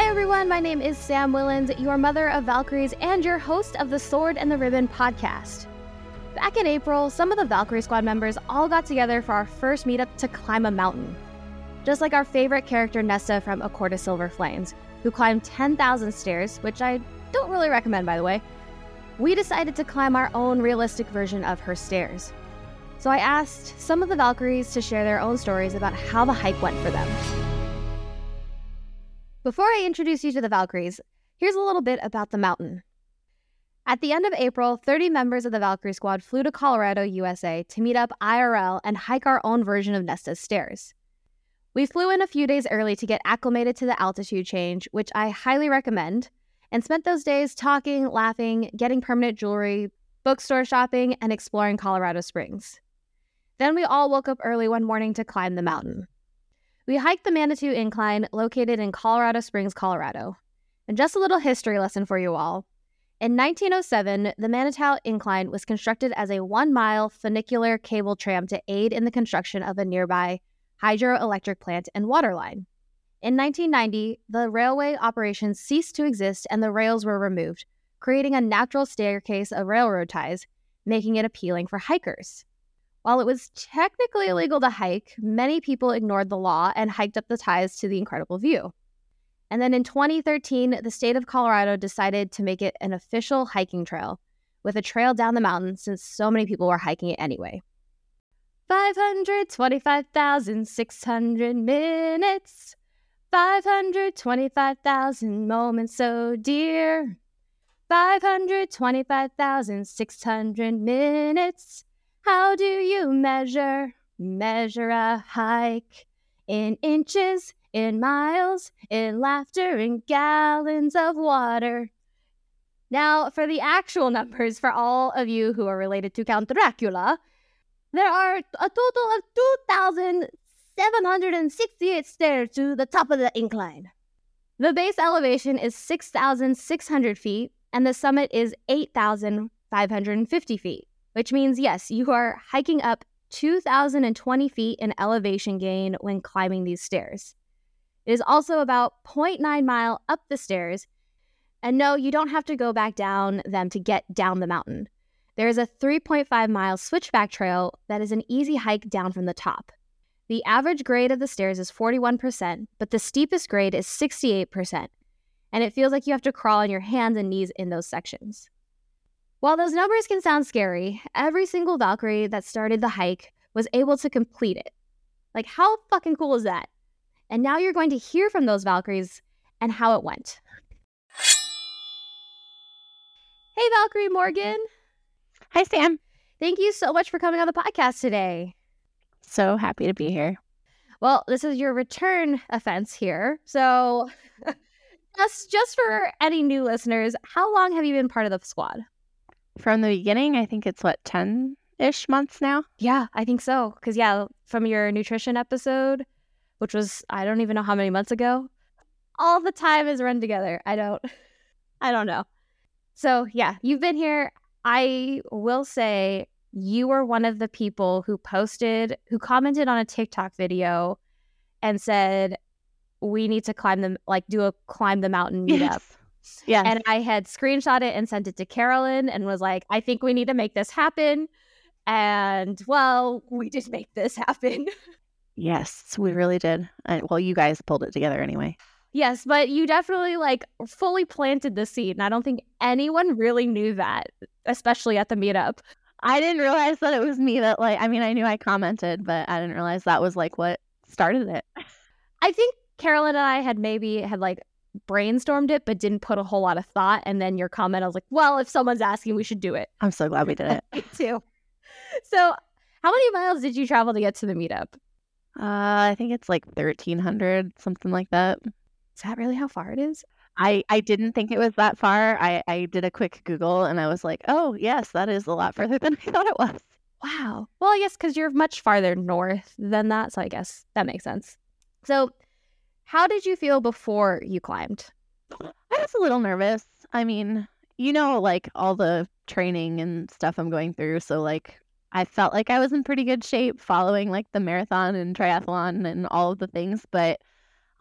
everyone, my name is Sam Willens, your mother of Valkyries and your host of the Sword and the Ribbon podcast. Back in April, some of the Valkyrie Squad members all got together for our first meetup to climb a mountain. Just like our favorite character Nesta from A Court of Silver Flames, who climbed 10,000 stairs, which I don't really recommend by the way, we decided to climb our own realistic version of her stairs. So I asked some of the Valkyries to share their own stories about how the hike went for them. Before I introduce you to the Valkyries, here's a little bit about the mountain. At the end of April, 30 members of the Valkyrie Squad flew to Colorado, USA to meet up IRL and hike our own version of Nesta's stairs. We flew in a few days early to get acclimated to the altitude change, which I highly recommend, and spent those days talking, laughing, getting permanent jewelry, bookstore shopping, and exploring Colorado Springs. Then we all woke up early one morning to climb the mountain. We hiked the Manitou Incline, located in Colorado Springs, Colorado. And just a little history lesson for you all. In 1907, the Manitou Incline was constructed as a 1-mile funicular cable tram to aid in the construction of a nearby hydroelectric plant and water line. In 1990, the railway operations ceased to exist and the rails were removed, creating a natural staircase of railroad ties, making it appealing for hikers. While it was technically illegal to hike, many people ignored the law and hiked up the ties to the incredible view. And then in 2013, the state of Colorado decided to make it an official hiking trail, with a trail down the mountain since so many people were hiking it anyway. 525,600 minutes, 525,000 moments so dear, 525,600 minutes. How do you measure a hike? In inches, in miles, in laughter, in gallons of water. Now, for the actual numbers, for all of you who are related to Count Dracula, there are a total of 2,768 stairs to the top of the incline. The base elevation is 6,600 feet, and the summit is 8,550 feet. Which means, yes, you are hiking up 2,020 feet in elevation gain when climbing these stairs. It is also about 0.9 mile up the stairs, and no, you don't have to go back down them to get down the mountain. There is a 3.5 mile switchback trail that is an easy hike down from the top. The average grade of the stairs is 41%, but the steepest grade is 68%, and it feels like you have to crawl on your hands and knees in those sections. While those numbers can sound scary, every single Valkyrie that started the hike was able to complete it. Like, how fucking cool is that? And now you're going to hear from those Valkyries and how it went. Hey, Valkyrie Morgan. Hi, Sam. Thank you so much for coming on the podcast today. So happy to be here. Well, this is your return offense here. So just for any new listeners, how long have you been part of the squad? From the beginning, I think it's 10-ish months now? Yeah, I think so. Because, from your nutrition episode, which was, I don't even know how many months ago, all the time is run together. I don't know. So, yeah, you've been here. I will say you were one of the people who commented on a TikTok video and said, we need to climb the mountain meetup. Yes. Yeah. And I had screenshot it and sent it to Carolyn and was like, I think we need to make this happen. And, well, we did make this happen. Yes, we really did. Well, you guys pulled it together anyway. Yes, but you definitely, fully planted the seed. And I don't think anyone really knew that, especially at the meetup. I didn't realize that it was me that, I knew I commented, but I didn't realize that was, what started it. I think Carolyn and I had brainstormed it but didn't put a whole lot of thought, and then your comment, I was like, well, if someone's asking, we should do it. I'm so glad we did it. Me too. So how many miles did you travel to get to the meetup? I think it's 1,300, something like that. Is that really how far it is? I didn't think it was that far. I did a quick Google and I was like, oh yes, that is a lot further than I thought it was. Wow. Well, I guess because you're much farther north than that, so I guess that makes sense. So how did you feel before you climbed? I was a little nervous. I mean, all the training and stuff I'm going through. So, I felt like I was in pretty good shape following, the marathon and triathlon and all of the things. But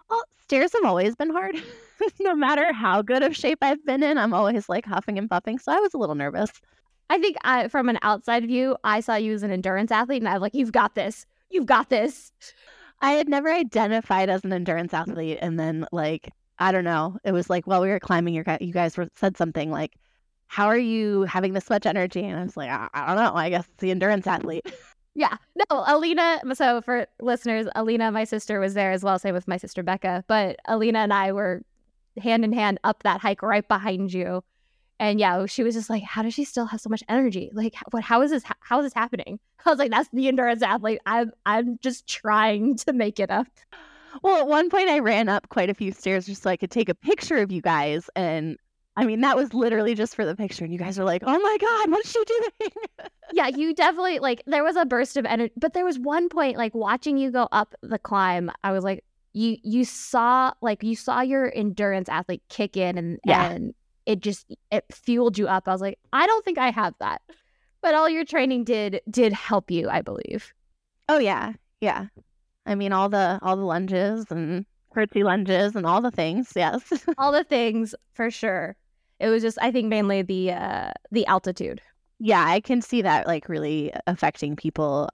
Well, stairs have always been hard. No matter how good of shape I've been in, I'm always like huffing and puffing. So I was a little nervous. I think from an outside view, I saw you as an endurance athlete, and I'm like, you've got this. You've got this. I had never identified as an endurance athlete. And then, like, I don't know. It was like, while we were climbing, you guys said something like, how are you having this much energy? And I was like, I don't know. I guess it's the endurance athlete. Yeah. No, Alina. So for listeners, Alina, my sister, was there as well. Same with my sister, Becca. But Alina and I were hand in hand up that hike right behind you. And yeah, she was just like, how does she still have so much energy? Like, how is this happening? I was like, that's the endurance athlete. I'm just trying to make it up. Well, at one point I ran up quite a few stairs just so I could take a picture of you guys. And I mean, that was literally just for the picture. And you guys were like, oh my God, what's she doing? Yeah, you definitely, like, there was a burst of energy. But there was one point, like, watching you go up the climb, I was like, you saw your endurance athlete kick in and it fueled you up. I was like, I don't think I have that. But all your training did help you, I believe. Oh yeah. Yeah. I mean, all the lunges and curtsy lunges and all the things. Yes. All the things for sure. It was just, I think, mainly the altitude. Yeah, I can see that like really affecting people.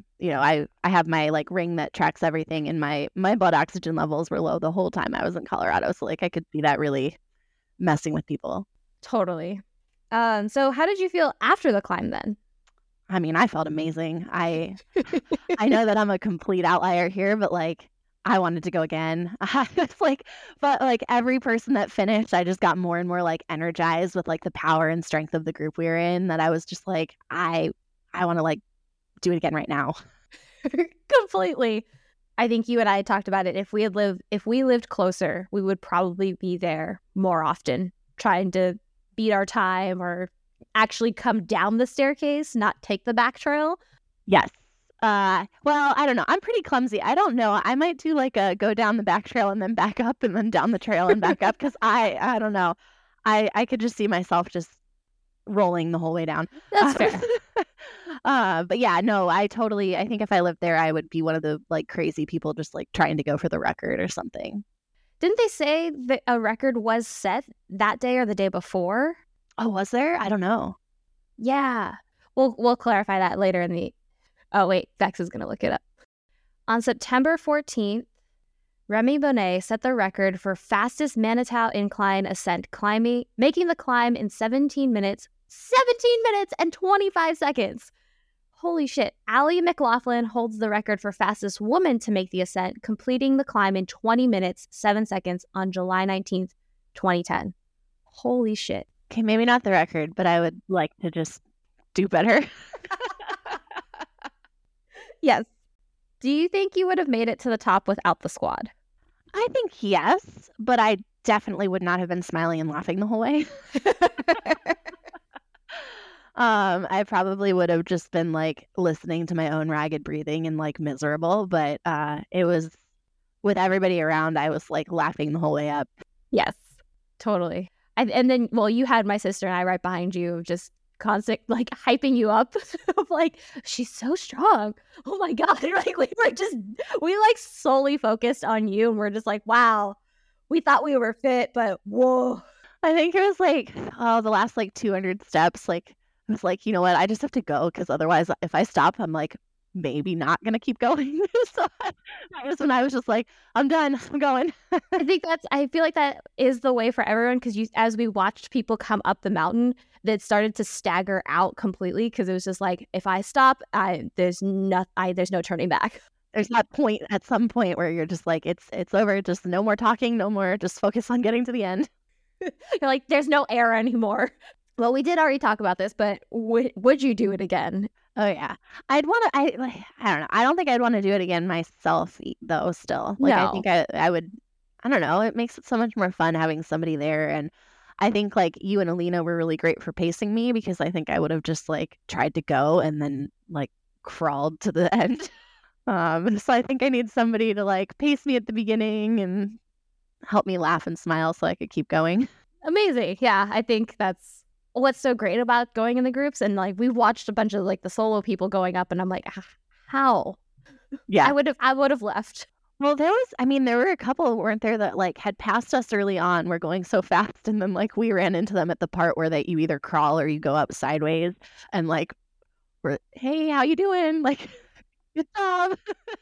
I have my like ring that tracks everything, and my blood oxygen levels were low the whole time I was in Colorado. So like I could see that really messing with people. Totally. So how did you feel after the climb then? I mean, I felt amazing. I know that I'm a complete outlier here, but like I wanted to go again. It's like, but like every person that finished, I just got more and more like energized with like the power and strength of the group we were in, that I was just like, I want to like do it again right now. Completely. I think you and I talked about it. If we lived closer, we would probably be there more often, trying to beat our time or actually come down the staircase, not take the back trail. Yes. Well, I don't know. I'm pretty clumsy. I don't know. I might do like a go down the back trail and then back up and then down the trail and back up, because I don't know. I could just see myself just rolling the whole way down. That's fair. But yeah, no, I think if I lived there, I would be one of the like crazy people just like trying to go for the record or something. Didn't they say that a record was set that day or the day before? Oh, was there? I don't know. Yeah. We'll clarify that later in the... Oh, wait. Vex is going to look it up. On September 14th, Remy Bonnet set the record for fastest Manitou incline ascent, making the climb in 17 minutes and 25 seconds. Holy shit. Allie McLaughlin holds the record for fastest woman to make the ascent, completing the climb in 20 minutes, 7 seconds on July 19th, 2010. Holy shit. Okay, maybe not the record, but I would like to just do better. Yes. Do you think you would have made it to the top without the squad? I think yes, but I definitely would not have been smiling and laughing the whole way. I probably would have just been like listening to my own ragged breathing and like miserable, but it was with everybody around, I was like laughing the whole way up. Yes, totally. And then, well, you had my sister and I right behind you, just constant like hyping you up of like, she's so strong. Oh my God. Like we like solely focused on you, and we're just like, wow, we thought we were fit, but whoa. I think it was like, the last like 200 steps, like I was like, you know what, I just have to go, because otherwise if I stop, I'm like maybe not gonna keep going. So that was when I was just like, I'm done, I'm going. I feel like that is the way for everyone, because as we watched people come up the mountain, that started to stagger out completely, because it was just like, if I stop, there's no turning back. There's that point at some point where you're just like, it's over, just no more talking, no more, just focus on getting to the end. You're like, there's no air anymore. Well, we did already talk about this, but would you do it again? Oh yeah, I'd want to. I don't know. I don't think I'd want to do it again myself, though. Still, like No. I think I would. I don't know. It makes it so much more fun having somebody there, and I think like you and Alina were really great for pacing me, because I think I would have just like tried to go and then like crawled to the end. So I think I need somebody to like pace me at the beginning and help me laugh and smile so I could keep going. Amazing. Yeah, I think that's what's so great about going in the groups. And like we've watched a bunch of like the solo people going up, and I'm like, how? Yeah, I would have left. Well, there were a couple, weren't there, that like had passed us early on. We're going so fast, and then like we ran into them at the part where that you either crawl or you go up sideways, and like we're, hey, how you doing? Like, good job.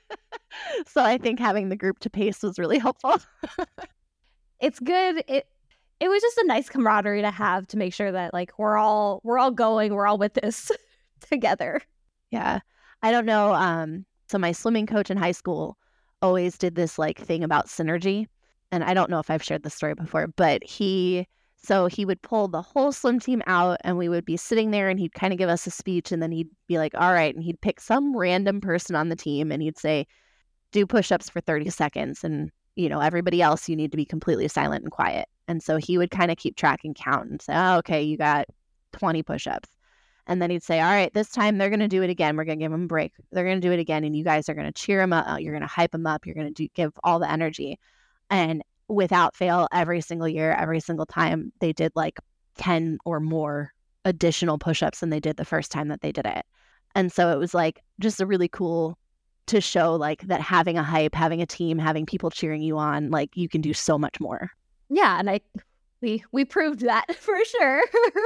So I think having the group to pace was really helpful. It's good. It was just a nice camaraderie to have, to make sure that like we're all with this together. Yeah. I don't know. So my swimming coach in high school always did this like thing about synergy. And I don't know if I've shared this story before, but he would pull the whole swim team out, and we would be sitting there, and he'd kind of give us a speech, and then he'd be like, all right. And he'd pick some random person on the team, and he'd say, do push-ups for 30 seconds. And, everybody else, you need to be completely silent and quiet. And so he would kind of keep track and count and say, oh, okay, you got 20 push-ups. And then he'd say, all right, this time they're going to do it again. We're going to give them a break. They're going to do it again. And you guys are going to cheer them up. You're going to hype them up. You're going to give all the energy. And without fail, every single year, every single time, they did like 10 or more additional push-ups than they did the first time that they did it. And so it was like just a really cool to show like that having a hype, having a team, having people cheering you on, like you can do so much more. Yeah, and we proved that for sure.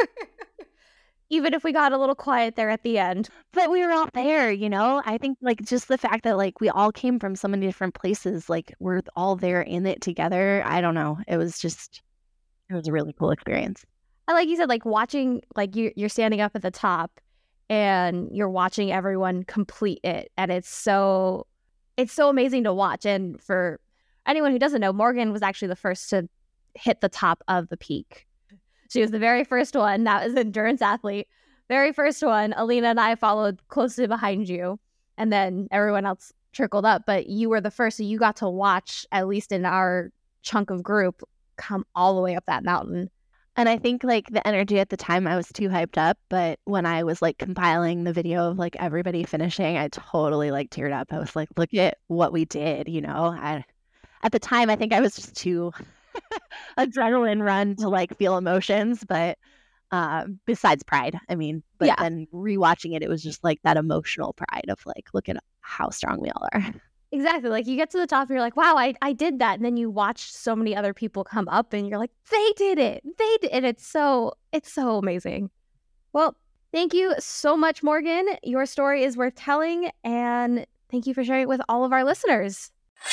Even if we got a little quiet there at the end. But we were all there, I think like just the fact that like we all came from so many different places, like we're all there in it together. I don't know. It was a really cool experience. And like you said, like watching, like you're standing up at the top and you're watching everyone complete it. And it's so amazing to watch. And for anyone who doesn't know, Morgan was actually the first to hit the top of the peak. She was the very first one. That was an endurance athlete. Very first one. Alina and I followed closely behind you. And then everyone else trickled up. But you were the first. So you got to watch, at least in our chunk of group, come all the way up that mountain. And I think like the energy at the time, I was too hyped up. But when I was like compiling the video of like everybody finishing, I totally like teared up. I was like, look at what we did, At the time, I think I was just too adrenaline run to like feel emotions, but besides pride, but then rewatching it was just like that emotional pride of like, look at how strong we all are. Exactly. Like you get to the top and you're like, wow, I did that. And then you watch so many other people come up and you're like, they did it. They did it. It's so amazing. Well, thank you so much, Morgan. Your story is worth telling, and thank you for sharing it with all of our listeners.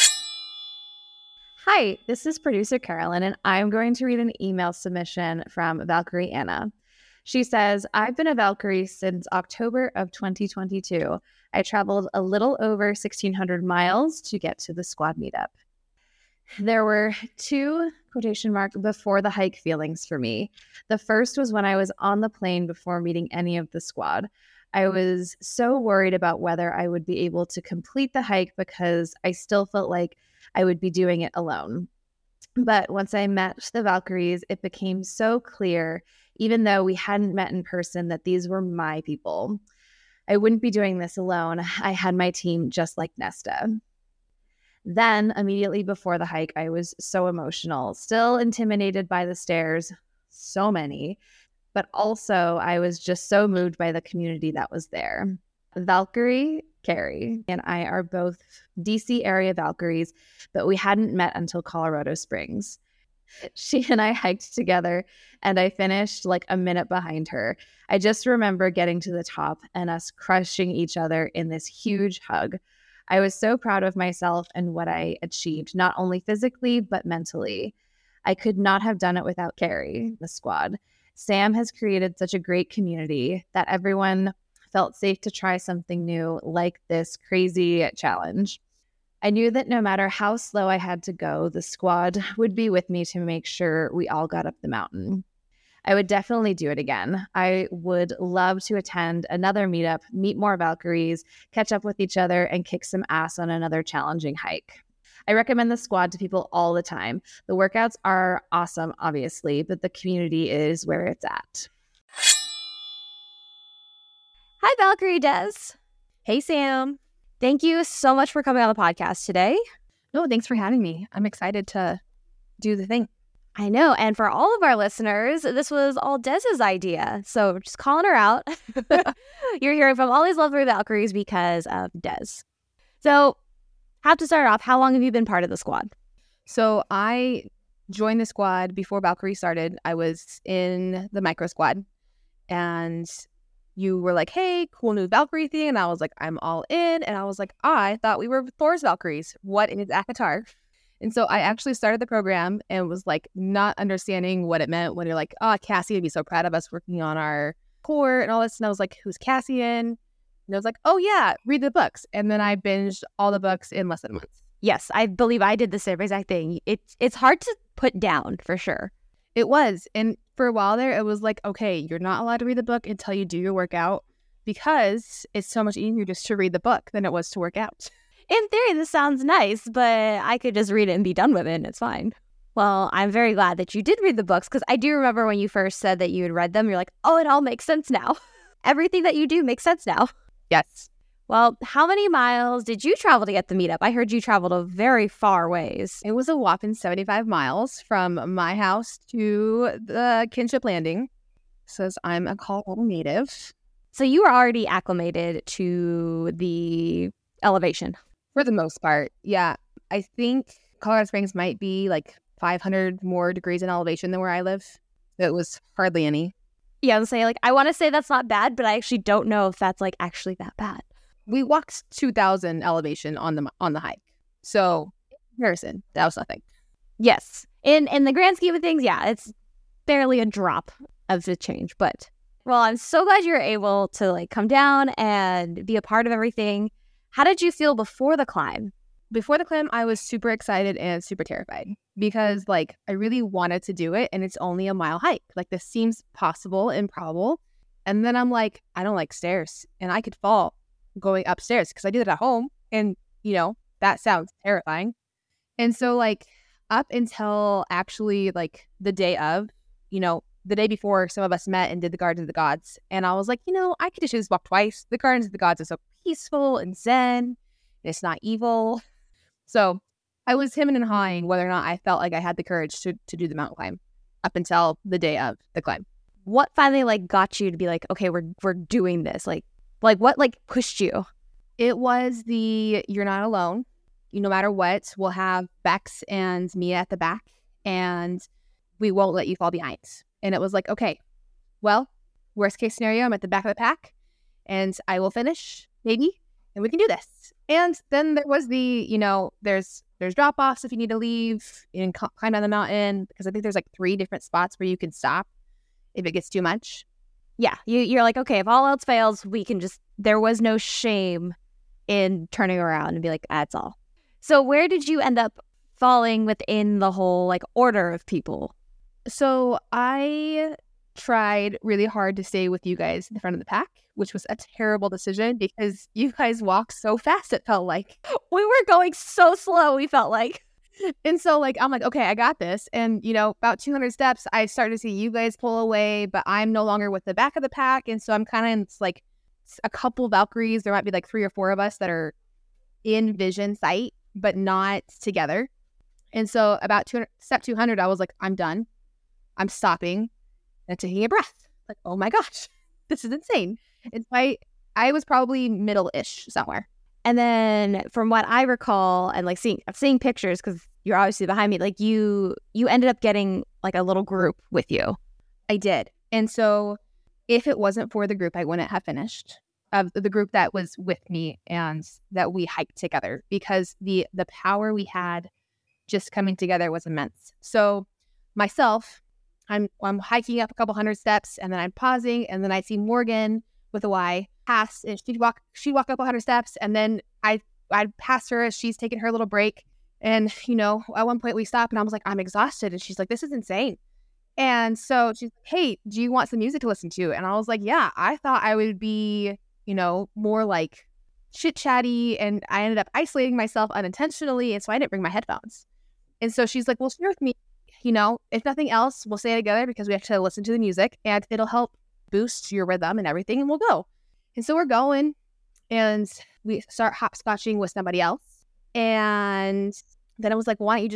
Hi, this is producer Carolyn, and I'm going to read an email submission from Valkyrie Anna. She says, I've been a Valkyrie since October of 2022. I traveled a little over 1,600 miles to get to the squad meetup. There were 2 quotation mark before the hike feelings for me. The first was when I was on the plane before meeting any of the squad. I was so worried about whether I would be able to complete the hike because I still felt like I would be doing it alone. But once I met the Valkyries, it became so clear, even though we hadn't met in person, that these were my people. I wouldn't be doing this alone. I had my team just like Nesta. Then, immediately before the hike, I was so emotional, still intimidated by the stairs, so many, but also I was just so moved by the community that was there. Valkyrie, Carrie, and I are both DC area Valkyries, but we hadn't met until Colorado Springs. She and I hiked together, and I finished like a minute behind her. I just remember getting to the top and us crushing each other in this huge hug. I was so proud of myself and what I achieved, not only physically, but mentally. I could not have done it without Carrie, the squad. Sam has created such a great community that everyone felt safe to try something new like this crazy challenge. I knew that no matter how slow I had to go, the squad would be with me to make sure we all got up the mountain. I would definitely do it again. I would love to attend another meetup, meet more Valkyries, catch up with each other, and kick some ass on another challenging hike. I recommend the squad to people all the time. The workouts are awesome, obviously, but the community is where it's at. Hi, Valkyrie Des. Hey, Sam. Thank you so much for coming on the podcast today. No, thanks for having me. I'm excited to do the thing. I know. And for all of our listeners, this was all Des's idea. So just calling her out. You're hearing from all these lovely Valkyries because of Des. So Have to start off, how long have you been part of the squad? So I joined the squad before Valkyrie started. I was in the micro squad, and you were like, hey, cool new Valkyrie thing. And I was like, I'm all in. And I was like, I thought we were Thor's Valkyries. What is ACOTAR? And so I actually started the program and was like not understanding what it meant when you're like, oh, Cassie would be so proud of us working on our core and all this. And I was like, who's Cassian? And I was like, oh yeah, read the books. And then I binged all the books in less than a month. Yes, I believe I did the same exact thing. It's hard to put down for sure. It was. And for a while there, it was like, okay, you're not allowed to read the book until you do your workout because it's so much easier just to read the book than it was to work out. In theory, this sounds nice, but I could just read it and be done with it and it's fine. Well, I'm very glad that you did read the books because I do remember when you first said that you had read them, you're like, oh, it all makes sense now. Everything that you do makes sense now. Yes. Well, how many miles did you travel to get the meetup? I heard you traveled a very far ways. It was a whopping 75 miles from my house to the Kinship Landing. Says I'm a Colorado native. So you were already acclimated to the elevation. For the most part, yeah. I think Colorado Springs might be like 500 more degrees in elevation than where I live. It was hardly any. Yeah, I'm saying, like, I want to say that's not bad, but I actually don't know if that's like actually that bad. We walked 2,000 elevation on the hike. So, in comparison, that was nothing. Yes. In the grand scheme of things, yeah, it's barely a drop of the change. But, well, I'm so glad you were able to, like, come down and be a part of everything. How did you feel before the climb? Before the climb, I was super excited and super terrified because, like, I really wanted to do it, and it's only a mile hike. Like, this seems possible and probable. And then I'm like, I don't like stairs, and I could fall going upstairs because I did it at home, and that sounds terrifying. And so, like, up until actually like the day of, the day before, some of us met and did the Gardens of the Gods, and I was like, I could just walk twice. The Gardens of the Gods are so peaceful and zen, and it's not evil. So I was hemming and hawing whether or not I felt like I had the courage to do the mountain climb up until the day of the climb. What finally like got you to be like, okay, we're doing this? Like what like pushed you? It was you're not alone. No matter what, we'll have Bex and Mia at the back, and we won't let you fall behind. And it was like, okay, well, worst case scenario, I'm at the back of the pack, and I will finish, maybe, and we can do this. And then there was there's drop-offs if you need to leave and climb down the mountain, because I think there's like 3 different spots where you can stop if it gets too much. Yeah, you're like, okay, if all else fails, we can just, there was no shame in turning around and be like, that's all. So where did you end up falling within the whole like order of people? So I tried really hard to stay with you guys in the front of the pack, which was a terrible decision because you guys walked so fast, it felt like. We were going so slow, we felt like. And so, like, I'm like, okay, I got this. And, about 200 steps, I started to see you guys pull away, but I'm no longer with the back of the pack. And so I'm kind of in like a couple Valkyries. There might be like 3 or 4 of us that are in vision sight, but not together. And so about step 200, I was like, I'm done. I'm stopping and taking a breath. Like, oh my gosh, this is insane. And so I was probably middle-ish somewhere. And then from what I recall and like seeing pictures, because you're obviously behind me, like you ended up getting like a little group with you. I did. And so if it wasn't for the group, I wouldn't have finished. The group that was with me and that we hiked together, because the power we had just coming together was immense. So myself, I'm hiking up a couple hundred steps, and then I'm pausing, and then I see Morgan with a Y pass, and she'd walk up 100 steps, and then I'd pass her as she's taking her little break. And at one point we stopped, and I was like, I'm exhausted, and she's like, this is insane. And so she's like, hey, do you want some music to listen to? And I was like, yeah. I thought I would be more like chit chatty, and I ended up isolating myself unintentionally, and so I didn't bring my headphones. And so she's like, well, share with me. If nothing else, we'll stay together because we have to listen to the music, and it'll help boost your rhythm and everything, and we'll go. And so we're going, and we start hopscotching with somebody else. And then I was like, why don't you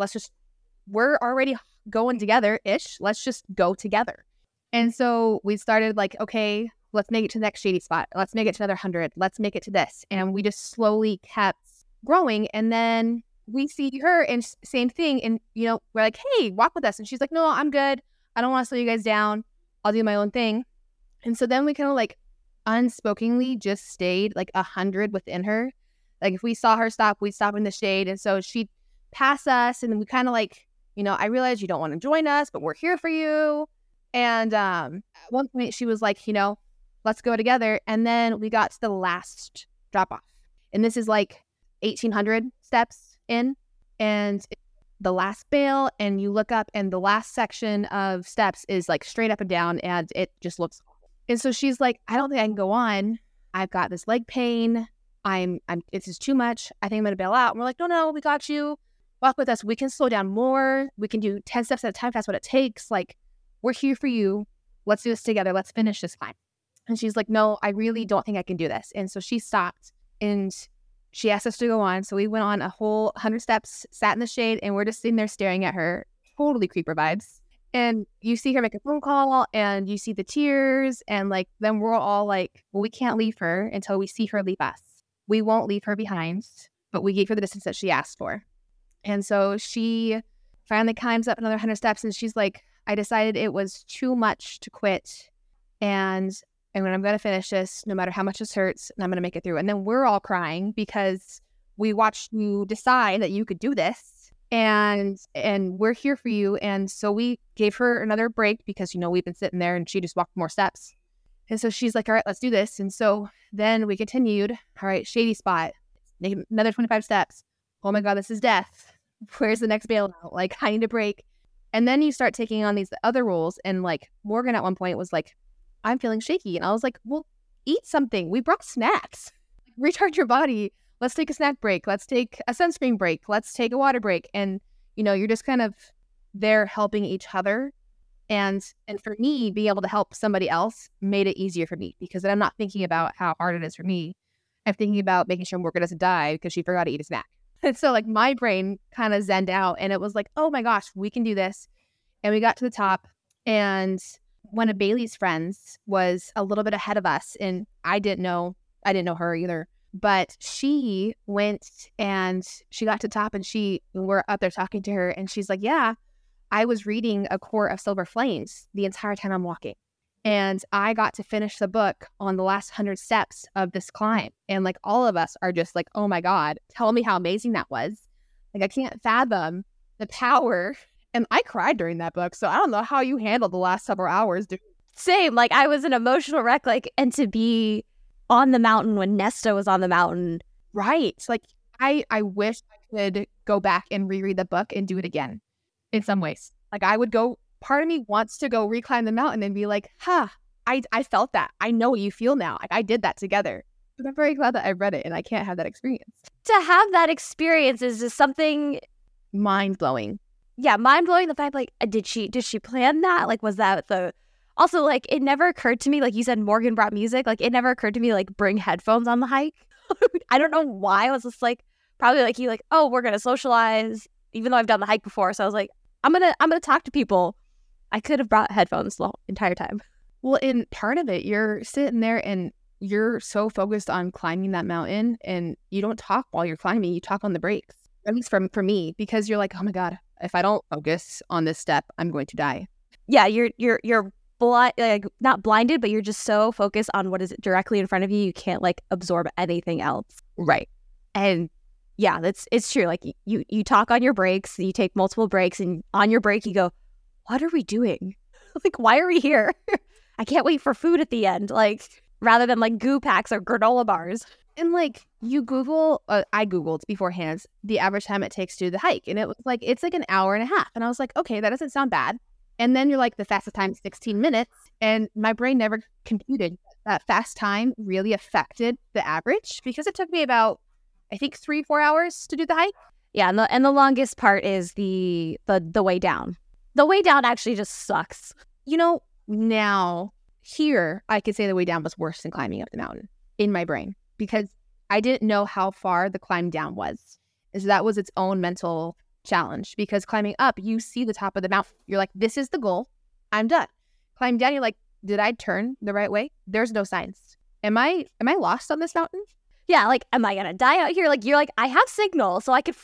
we're already going together-ish. Let's just go together. And so we started like, okay, let's make it to the next shady spot. Let's make it to another 100. Let's make it to this. And we just slowly kept growing. And then we see her and same thing. And, you know, we're like, hey, walk with us. And she's like, no, I'm good. I don't want to slow you guys down. I'll do my own thing. And so then we kind of like unspokenly just stayed like 100 within her. Like if we saw her stop, we'd stop in the shade. And so she'd pass us. And then we kind of like, you know, I realized you don't want to join us, but we're here for you. And at one point she was like, you know, let's go together. And then we got to the last drop off. And this is like 1,800 steps in. And the last bale, and you look up and the last section of steps is like straight up and down, and it just looks awful. And so she's like, I don't think I can go on. I've got this leg pain. It's just too much. I think I'm going to bail out. And we're like, no, we got you. Walk with us. We can slow down more. We can do 10 steps at a time. That's what it takes. Like, we're here for you. Let's do this together. Let's finish this climb. And she's like, no, I really don't think I can do this. And so she stopped and she asked us to go on. So we went on a whole 100 steps, sat in the shade, and we're just sitting there staring at her. Totally creeper vibes. And you see her make a phone call and you see the tears. And like, then we're all like, well, we can't leave her until we see her leave us. We won't leave her behind, but we gave her the distance that she asked for. And so she finally climbs up another 100 steps and she's like, I decided it was too much to quit. And when I'm going to finish this, no matter how much this hurts, and I'm going to make it through. And then we're all crying because we watched you decide that you could do this, and we're here for you. And so we gave her another break because, you know, we've been sitting there and she just walked more steps. And so she's like, all right, let's do this. And so then we continued. All right, shady spot, another 25 steps. Oh my God, this is death. Where's the next bailout? Like, I need a break. And then you start taking on these other rules. And like Morgan at one point was like, I'm feeling shaky. And I was like, well, eat something. We brought snacks. Recharge your body. Let's take a snack break. Let's take a sunscreen break. Let's take a water break. And, you know, you're just kind of there helping each other. And for me, being able to help somebody else made it easier for me because then I'm not thinking about how hard it is for me. I'm thinking about making sure Morgan doesn't die because she forgot to eat a snack. And so like my brain kind of zenned out and it was like, oh my gosh, we can do this. And we got to the top, and one of Bailey's friends was a little bit ahead of us, and I didn't know her either, but she went and she got to the top, and we're up there talking to her, and she's like, yeah, I was reading A Court of Silver Flames the entire time I'm walking, and I got to finish the book on the last 100 steps of this climb. And like all of us are just like, oh my God, tell me how amazing that was. Like I can't fathom the power. And I cried during that book. So I don't know how you handled the last several hours. Same. Like I was an emotional wreck. Like, and to be on the mountain when Nesta was on the mountain. Right. Like I wish I could go back and reread the book and do it again in some ways. Like I would go, part of me wants to go reclimb the mountain and be like, I felt that. I know what you feel now. Like I did that together. But I'm very glad that I read it and I can't have that experience. To have that experience is just something mind-blowing. Yeah, mind-blowing. The fact, like, did she plan that? Like, was that the... Also, like, it never occurred to me, like you said, Morgan brought music. Like, it never occurred to me, like, bring headphones on the hike. I don't know why. I was just, like, probably, like, you, like, oh, we're going to socialize, even though I've done the hike before. So I was like, I'm gonna talk to people. I could have brought headphones the entire time. Well, in part of it, you're sitting there and you're so focused on climbing that mountain, and you don't talk while you're climbing. You talk on the breaks, at least for me, because you're like, oh, my God. If I don't focus on this step, I'm going to die. Yeah, you're blind, like not blinded, but you're just so focused on what is directly in front of you. You can't like absorb anything else. Right. And yeah, it's true. Like you talk on your breaks, you take multiple breaks, and on your break you go, what are we doing? Like, why are we here? I can't wait for food at the end. Like rather than like goo packs or granola bars. And like you Google, I Googled beforehand the average time it takes to do the hike. And it was like, it's like an hour and a half. And I was like, okay, that doesn't sound bad. And then you're like, the fastest time is 16 minutes. And my brain never computed that fast time really affected the average because it took me about, I think 3-4 hours to do the hike. Yeah. And the longest part is the way down. The way down actually just sucks. You know, now here I could say the way down was worse than climbing up the mountain in my brain, because I didn't know how far the climb down was. And so that was its own mental challenge, because climbing up, you see the top of the mountain. You're like, this is the goal. I'm done. Climb down, you're like, did I turn the right way? There's no signs. Am I lost on this mountain? Yeah, like, am I gonna die out here? Like, you're like, I have signal, so I could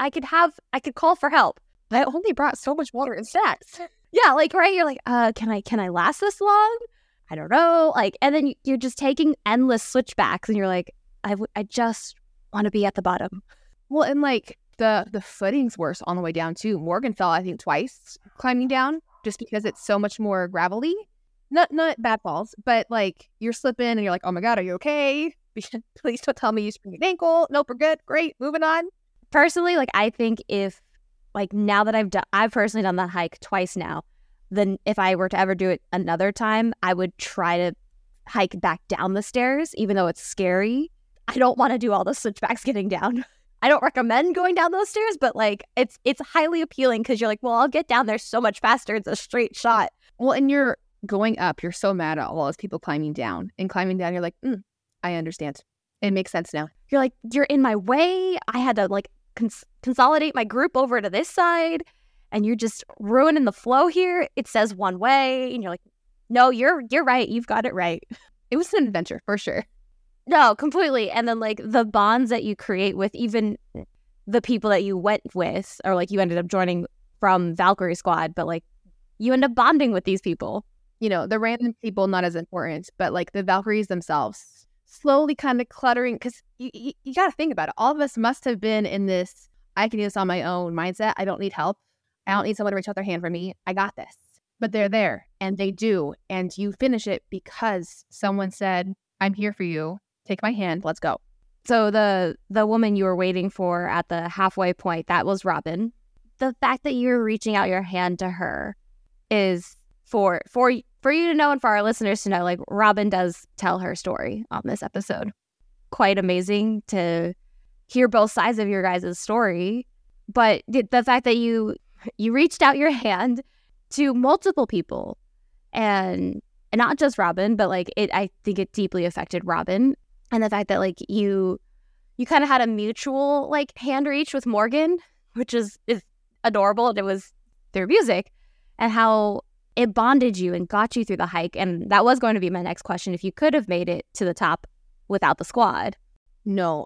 call for help. I only brought so much water and snacks. Yeah, like, right, you're like, can I last this long? I don't know. Like, and then you're just taking endless switchbacks, and you're like, I just want to be at the bottom. Well, and like the footing's worse on the way down too. Morgan fell, I think, twice climbing down just because it's so much more gravelly. Not bad falls, but like you're slipping and you're like, oh my God, are you okay? Please don't tell me you sprained an ankle. Nope, we're good. Great, moving on. Personally, like, I think if, like, now that I've personally done that hike twice now, then if I were to ever do it another time, I would try to hike back down the stairs, even though it's scary. I don't want to do all the switchbacks getting down. I don't recommend going down those stairs, but like it's highly appealing because you're like, well, I'll get down there so much faster. It's a straight shot. Well, and you're going up. You're so mad at all those people climbing down. And climbing down, you're like, I understand. It makes sense now. You're like, you're in my way. I had to like consolidate my group over to this side, and you're just ruining the flow here. It says one way, and you're like, no, you're right. You've got it right. It was an adventure for sure. No, completely. And then like the bonds that you create with even the people that you went with, or like you ended up joining from Valkyrie Squad, but like you end up bonding with these people. You know, the random people, not as important, but like the Valkyries themselves slowly kind of cluttering, because you got to think about it. All of us must have been in this, I can do this on my own mindset. I don't need help. I don't need someone to reach out their hand for me. I got this. But they're there and they do. And you finish it because someone said, I'm here for you. Take my hand. Let's go. So the woman you were waiting for at the halfway point, that was Robin. The fact that you're reaching out your hand to her is for you to know, and for our listeners to know, like, Robin does tell her story on this episode. Quite amazing to hear both sides of your guys' story. But the fact that you reached out your hand to multiple people, and not just Robin, but like I think it deeply affected Robin. And the fact that like you kind of had a mutual like hand reach with Morgan, which is adorable, and it was through music, and how it bonded you and got you through the hike. And that was going to be my next question, if you could have made it to the top without the squad. No,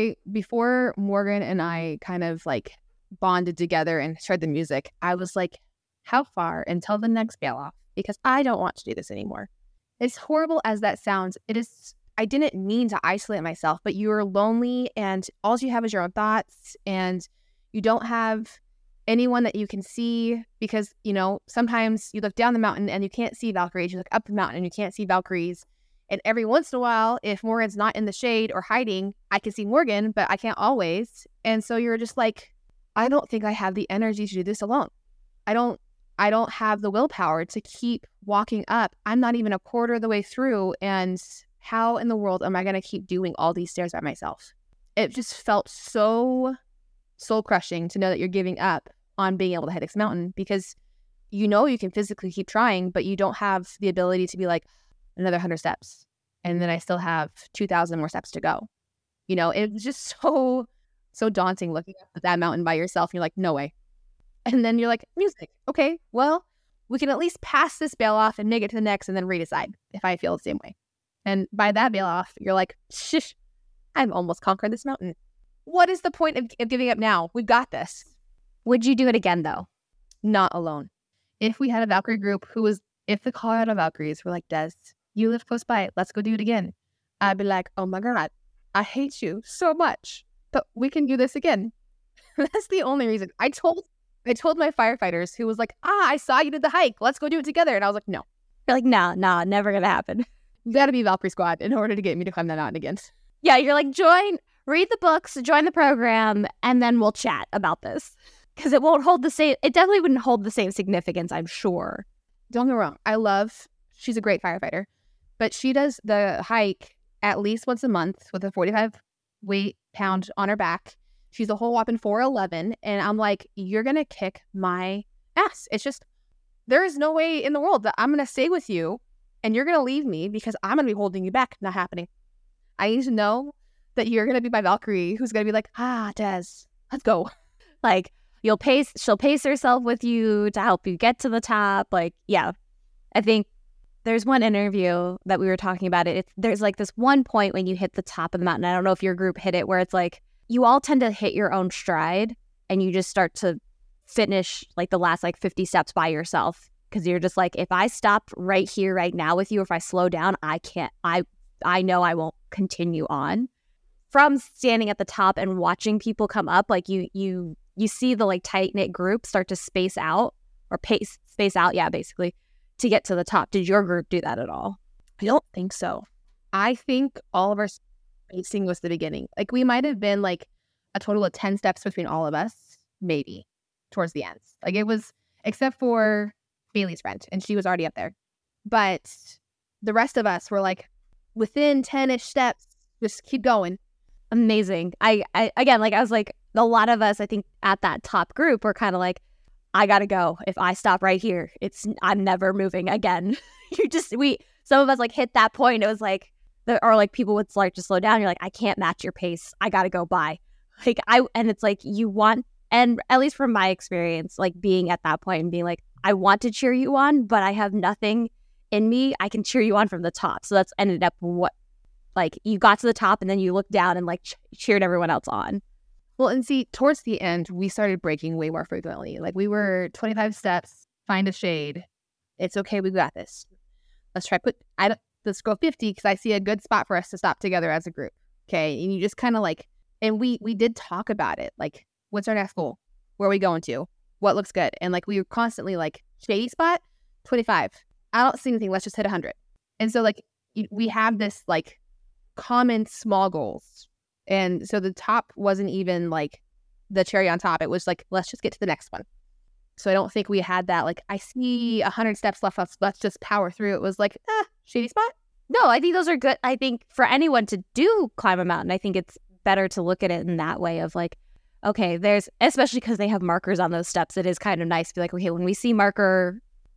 before Morgan and I kind of like bonded together and shared the music, I was like, how far until the next bail off? Because I don't want to do this anymore. As horrible as that sounds, it is. I didn't mean to isolate myself, but you're lonely and all you have is your own thoughts, and you don't have anyone that you can see, because, you know, sometimes you look down the mountain and you can't see Valkyries. You look up the mountain and you can't see Valkyries. And every once in a while, if Morgan's not in the shade or hiding, I can see Morgan, but I can't always. And so you're just like, I don't think I have the energy to do this alone. I don't have the willpower to keep walking up. I'm not even a quarter of the way through, and how in the world am I going to keep doing all these stairs by myself? It just felt so soul-crushing to know that you're giving up on being able to hit this mountain, because you know you can physically keep trying, but you don't have the ability to be like, another 100 steps, and then I still have 2,000 more steps to go. You know, it was just so daunting looking up at that mountain by yourself, and you're like, no way. And then you're like, music. Okay, well, we can at least pass this bail off and make it to the next, and then redecide if I feel the same way. And by that bail off, you're like, shish, I've almost conquered this mountain. What is the point of giving up now? We've got this. Would you do it again, though? Not alone. If we had a Valkyrie group if the Colorado Valkyries were like, Des, you live close by, let's go do it again, I'd be like, oh my God, I hate you so much, but we can do this again. That's the only reason. I told my firefighters, who was like, I saw you did the hike, let's go do it together. And I was like, no. You're like, nah, never gonna happen. You gotta be Valkyrie Squad in order to get me to climb that mountain again. Yeah, you're like, read the books, join the program, and then we'll chat about this. Because it definitely wouldn't hold the same significance, I'm sure. Don't get me wrong, she's a great firefighter, but she does the hike at least once a month with a 45 weight pound on her back. She's a whole whopping 4'11", and I'm like, you're gonna kick my ass. It's just, there is no way in the world that I'm gonna stay with you and you're gonna leave me because I'm gonna be holding you back. Not happening. I need to know that you're gonna be my Valkyrie, who's gonna be like, Des, let's go. Like, she'll pace herself with you to help you get to the top. Like, yeah, I think there's one interview that we were talking about it. There's like this one point when you hit the top of the mountain. I don't know if your group hit it, where it's like you all tend to hit your own stride and you just start to finish like the last like 50 steps by yourself, because you're just like, if I stop right here right now with you, if I slow down, I can't. I know I won't continue on. From standing at the top and watching people come up, like you see the like tight knit group start to space out basically to get to the top. Did your group do that at all? I don't think so. I think all of our spacing was the beginning. Like we might have been like a total of 10 steps between all of us, maybe towards the end. Like it was, except for Bailey's friend, and she was already up there. But the rest of us were like within 10-ish steps, just keep going. Amazing. I again, like I was like, a lot of us, I think at that top group were kind of like, I gotta go. If I stop right here, I'm never moving again. Some of us like hit that point. It was like, or like people would start to slow down. You're like, I can't match your pace. I gotta go by. And it's like you want, and at least from my experience, like being at that point and being like, I want to cheer you on, but I have nothing in me. I can cheer you on from the top. So that's ended up what, like you got to the top and then you looked down and like cheered everyone else on. Well, and see, towards the end, we started breaking way more frequently. Like we were 25 steps, find a shade. It's okay. We got this. Let's go 50 because I see a good spot for us to stop together as a group. Okay. And you just kind of like, and we did talk about it. Like, what's our next goal? Where are we going to? What looks good? And like, we were constantly like, shady spot, 25. I don't see anything. Let's just hit 100. And so like, we have this like common small goals. And so the top wasn't even like the cherry on top. It was like, let's just get to the next one. So I don't think we had that like, I see 100 steps left. Let's just power through. It was like, shady spot. No, I think those are good. I think for anyone to climb a mountain, I think it's better to look at it in that way of like, okay, especially because they have markers on those steps. It is kind of nice to be like, okay, when we see marker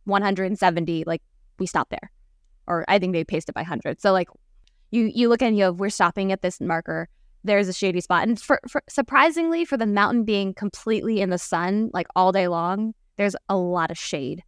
170, like we stop there. Or I think they paced it by 100. So like you look and we're stopping at this marker. There's a shady spot. And for surprisingly, for the mountain being completely in the sun, like all day long, there's a lot of shady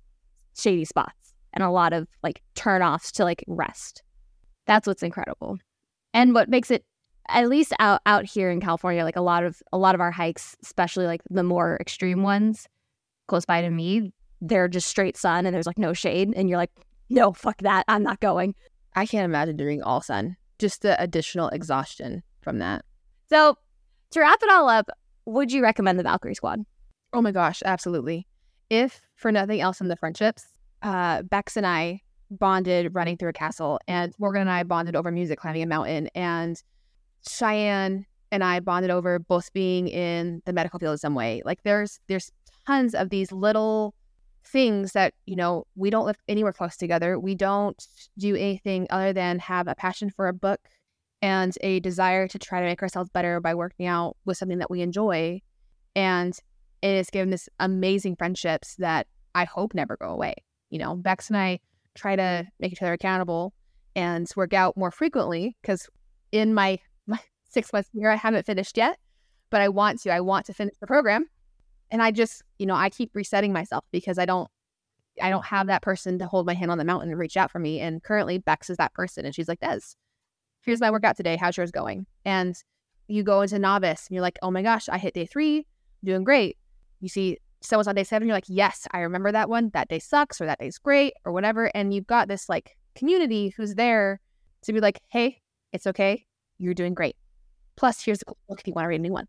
spots and a lot of like turnoffs to like rest. That's what's incredible. And what makes it, at least out here in California, like a lot of our hikes, especially like the more extreme ones close by to me, they're just straight sun and there's like no shade. And you're like, no, fuck that. I'm not going. I can't imagine doing all sun. Just the additional exhaustion from that. So to wrap it all up, would you recommend the Valkyrie Squad? Oh my gosh, absolutely. If for nothing else in the friendships, Bex and I bonded running through a castle, and Morgan and I bonded over music climbing a mountain, and Cheyenne and I bonded over both being in the medical field in some way. Like there's tons of these little things that, we don't live anywhere close together. We don't do anything other than have a passion for a book and a desire to try to make ourselves better by working out with something that we enjoy. And it has given this amazing friendships that I hope never go away. Bex and I try to make each other accountable and work out more frequently, because in my 6 months here, I haven't finished yet, but I want to finish the program. And I just, I keep resetting myself because I don't have that person to hold my hand on the mountain and reach out for me. And currently Bex is that person. And she's like, Des, here's my workout today. How's yours going? And you go into novice and you're like, oh my gosh, I hit day 3, doing great. You see someone's on day 7, you're like, yes, I remember that one. That day sucks, or that day's great, or whatever. And you've got this like community who's there to be like, hey, it's okay. You're doing great. Plus, here's a cool book if you want to read a new one.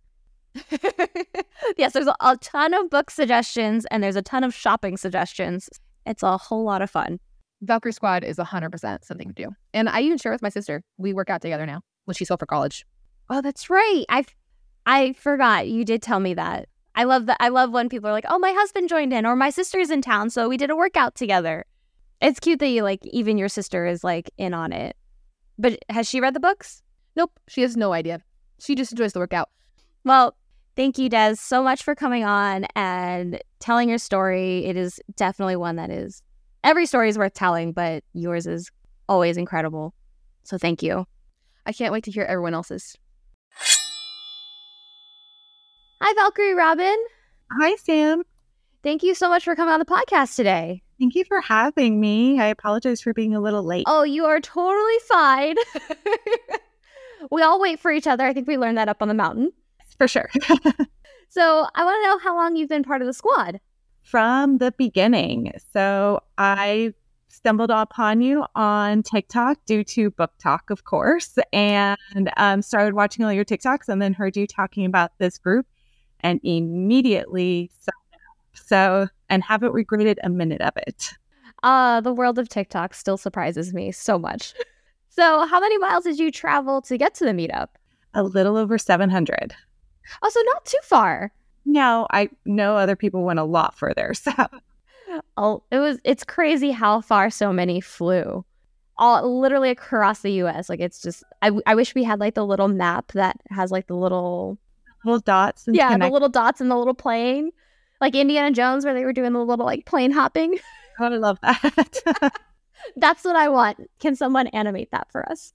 Yes, there's a ton of book suggestions and there's a ton of shopping suggestions. It's a whole lot of fun. Valkyrie Squad is 100% something to do. And I even share with my sister. We work out together now when she's home for college. Oh, that's right. I forgot. You did tell me that. I love that. I love when people are like, oh, my husband joined in, or my sister's in town, so we did a workout together. It's cute that you like, even your sister is like in on it. But has she read the books? Nope. She has no idea. She just enjoys the workout. Well, thank you, Des, so much for coming on and telling your story. It is definitely one that is, every story is worth telling, but yours is always incredible. So thank you. I can't wait to hear everyone else's. Hi, Valkyrie Robin. Hi, Sam. Thank you so much for coming on the podcast today. Thank you for having me. I apologize for being a little late. Oh, you are totally fine. We all wait for each other. I think we learned that up on the mountain. For sure. So I want to know how long you've been part of the squad. From the beginning. So I stumbled upon you on TikTok due to Book Talk, of course, and started watching all your TikToks and then heard you talking about this group and immediately signed up. So, and haven't regretted a minute of it. The world of TikTok still surprises me so much. So how many miles did you travel to get to the meetup? A little over 700. Oh, so not too far. No, I know other people went a lot further. So It's crazy how far so many flew. All literally across the US. Like it's just I wish we had like the little map that has like the little dots and the little dots and the little plane. Like Indiana Jones where they were doing the little like plane hopping. Oh, I love that. That's what I want. Can someone animate that for us?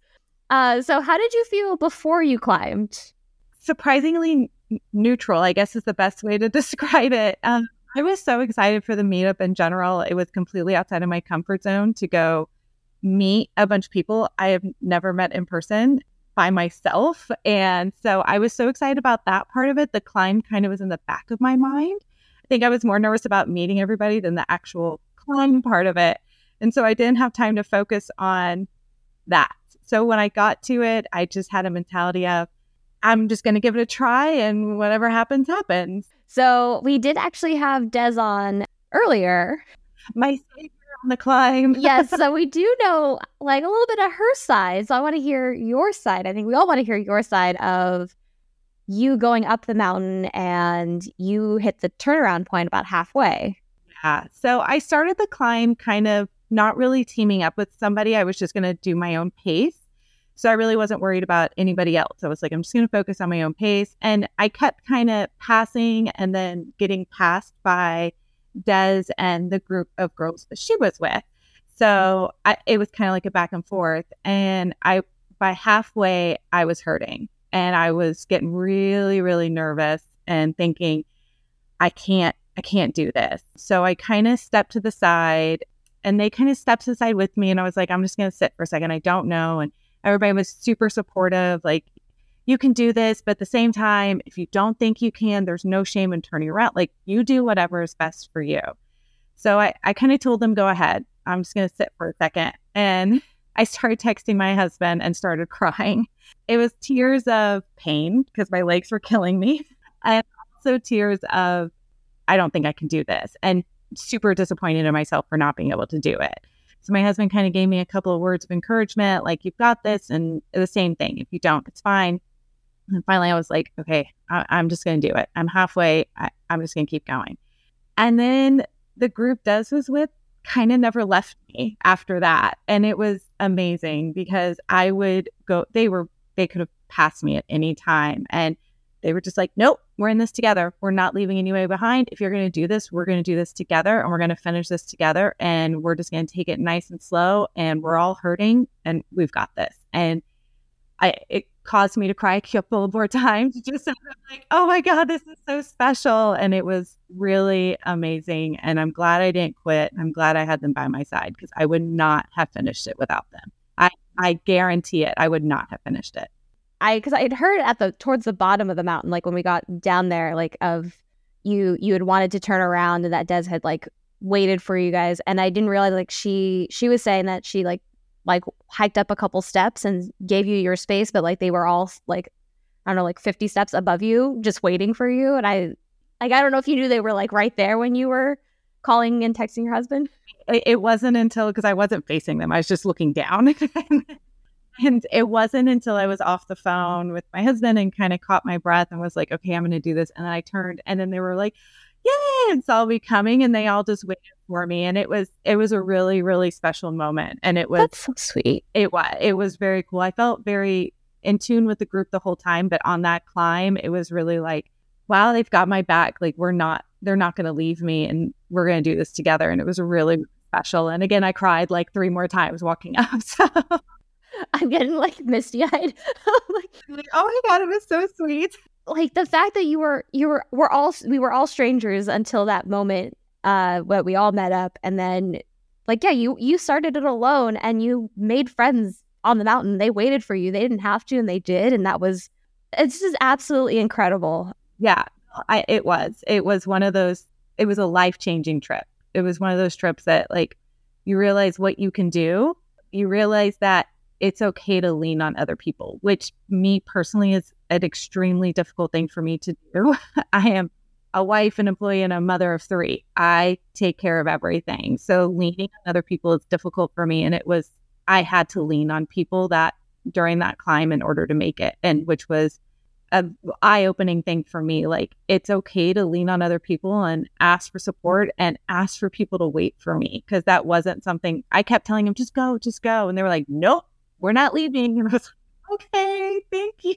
So how did you feel before you climbed? Surprisingly neutral, I guess is the best way to describe it. I was so excited for the meetup in general. It was completely outside of my comfort zone to go meet a bunch of people I have never met in person by myself. And so I was so excited about that part of it. The climb kind of was in the back of my mind. I think I was more nervous about meeting everybody than the actual climb part of it. And so I didn't have time to focus on that. So when I got to it, I just had a mentality of, I'm just going to give it a try and whatever happens, happens. So we did actually have Des on earlier. My savior on the climb. Yes, so we do know like a little bit of her side. So I want to hear your side. I think we all want to hear your side of you going up the mountain and you hit the turnaround point about halfway. Yeah. So I started the climb kind of not really teaming up with somebody. I was just going to do my own pace. So I really wasn't worried about anybody else. I was like, I'm just going to focus on my own pace. And I kept kind of passing and then getting passed by Des and the group of girls that she was with. So it was kind of like a back and forth. And by halfway, I was hurting and I was getting really, really nervous and thinking, I can't do this. So I kind of stepped to the side and they kind of stepped to the side with me. And I was like, I'm just going to sit for a second. I don't know. And everybody was super supportive. Like, you can do this, but at the same time, if you don't think you can, there's no shame in turning around. Like, you do whatever is best for you. So I kind of told them, go ahead. I'm just going to sit for a second. And I started texting my husband and started crying. It was tears of pain because my legs were killing me. And also tears of, I don't think I can do this. And super disappointed in myself for not being able to do it. So my husband kind of gave me a couple of words of encouragement, like, you've got this. And the same thing. If you don't, it's fine. And finally I was like, okay, I'm just going to do it. I'm halfway. I'm just going to keep going. And then the group Des was with kind of never left me after that. And it was amazing because I would go, they could have passed me at any time. And they were just like, nope, we're in this together. We're not leaving anybody behind. If you're going to do this, we're going to do this together and we're going to finish this together. And we're just going to take it nice and slow. And we're all hurting and we've got this. And it caused me to cry a couple more times. Just like, oh my God, this is so special. And it was really amazing. And I'm glad I didn't quit. I'm glad I had them by my side because I would not have finished it without them. I guarantee it. I would not have finished it. Because I had heard towards the bottom of the mountain, like when we got down there, like of you had wanted to turn around and that Des had like waited for you guys. And I didn't realize like she was saying that she like hiked up a couple steps and gave you your space, but like they were all like, I don't know, like 50 steps above you, just waiting for you. And I don't know if you knew they were like right there when you were calling and texting your husband. It wasn't until, because I wasn't facing them, I was just looking down. And it wasn't until I was off the phone with my husband and kind of caught my breath and was like, okay, I'm going to do this. And then I turned and then they were like, yay, and saw me coming and they all just waited for me. And it was a really, really special moment. And it was That's so sweet. It was very cool. I felt very in tune with the group the whole time. But on that climb, it was really like, wow, they've got my back. Like they're not going to leave me and we're going to do this together. And it was really special. And again, I cried like 3 more times walking up. So I'm getting like misty-eyed. like, oh my God, it was so sweet. Like the fact that we were all strangers until that moment. but we all met up, and then you started it alone, and you made friends on the mountain. They waited for you. They didn't have to, and they did, and it's just absolutely incredible. Yeah, it was one of those. It was a life-changing trip. It was one of those trips that like you realize what you can do. You realize that it's okay to lean on other people, which me personally is an extremely difficult thing for me to do. I am a wife, an employee, and a mother of 3. I take care of everything. So leaning on other people is difficult for me. And I had to lean on people that during that climb in order to make it, and which was an eye-opening thing for me. Like, it's okay to lean on other people and ask for support and ask for people to wait for me, because that wasn't something I kept telling them, just go. And they were like, nope, we're not leaving. And I was like, okay, thank you.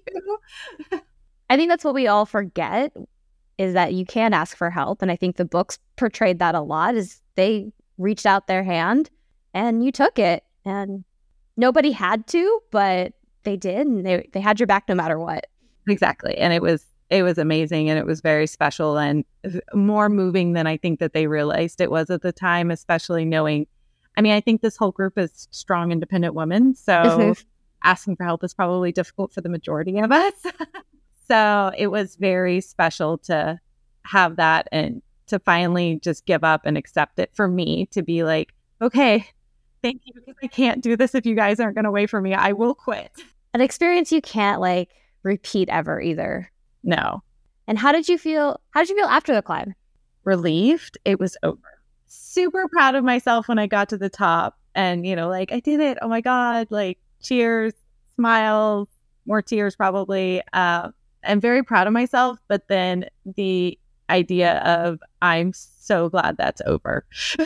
I think that's what we all forget, is that you can ask for help. And I think the books portrayed that a lot, is they reached out their hand and you took it, and nobody had to, but they did, and they had your back no matter what. Exactly. And it was amazing, and it was very special and more moving than I think that they realized it was at the time, especially knowing, I think this whole group is strong, independent women. So asking for help is probably difficult for the majority of us. So it was very special to have that and to finally just give up and accept it, for me to be like, okay, thank you, because I can't do this if you guys aren't going to wait for me. I will quit. An experience you can't repeat ever either. No. And how did you feel after the climb? Relieved. It was over. Super proud of myself when I got to the top, and I did it. Oh my God, cheers, smiles, more tears probably. I'm very proud of myself, but then the idea of, I'm so glad that's over.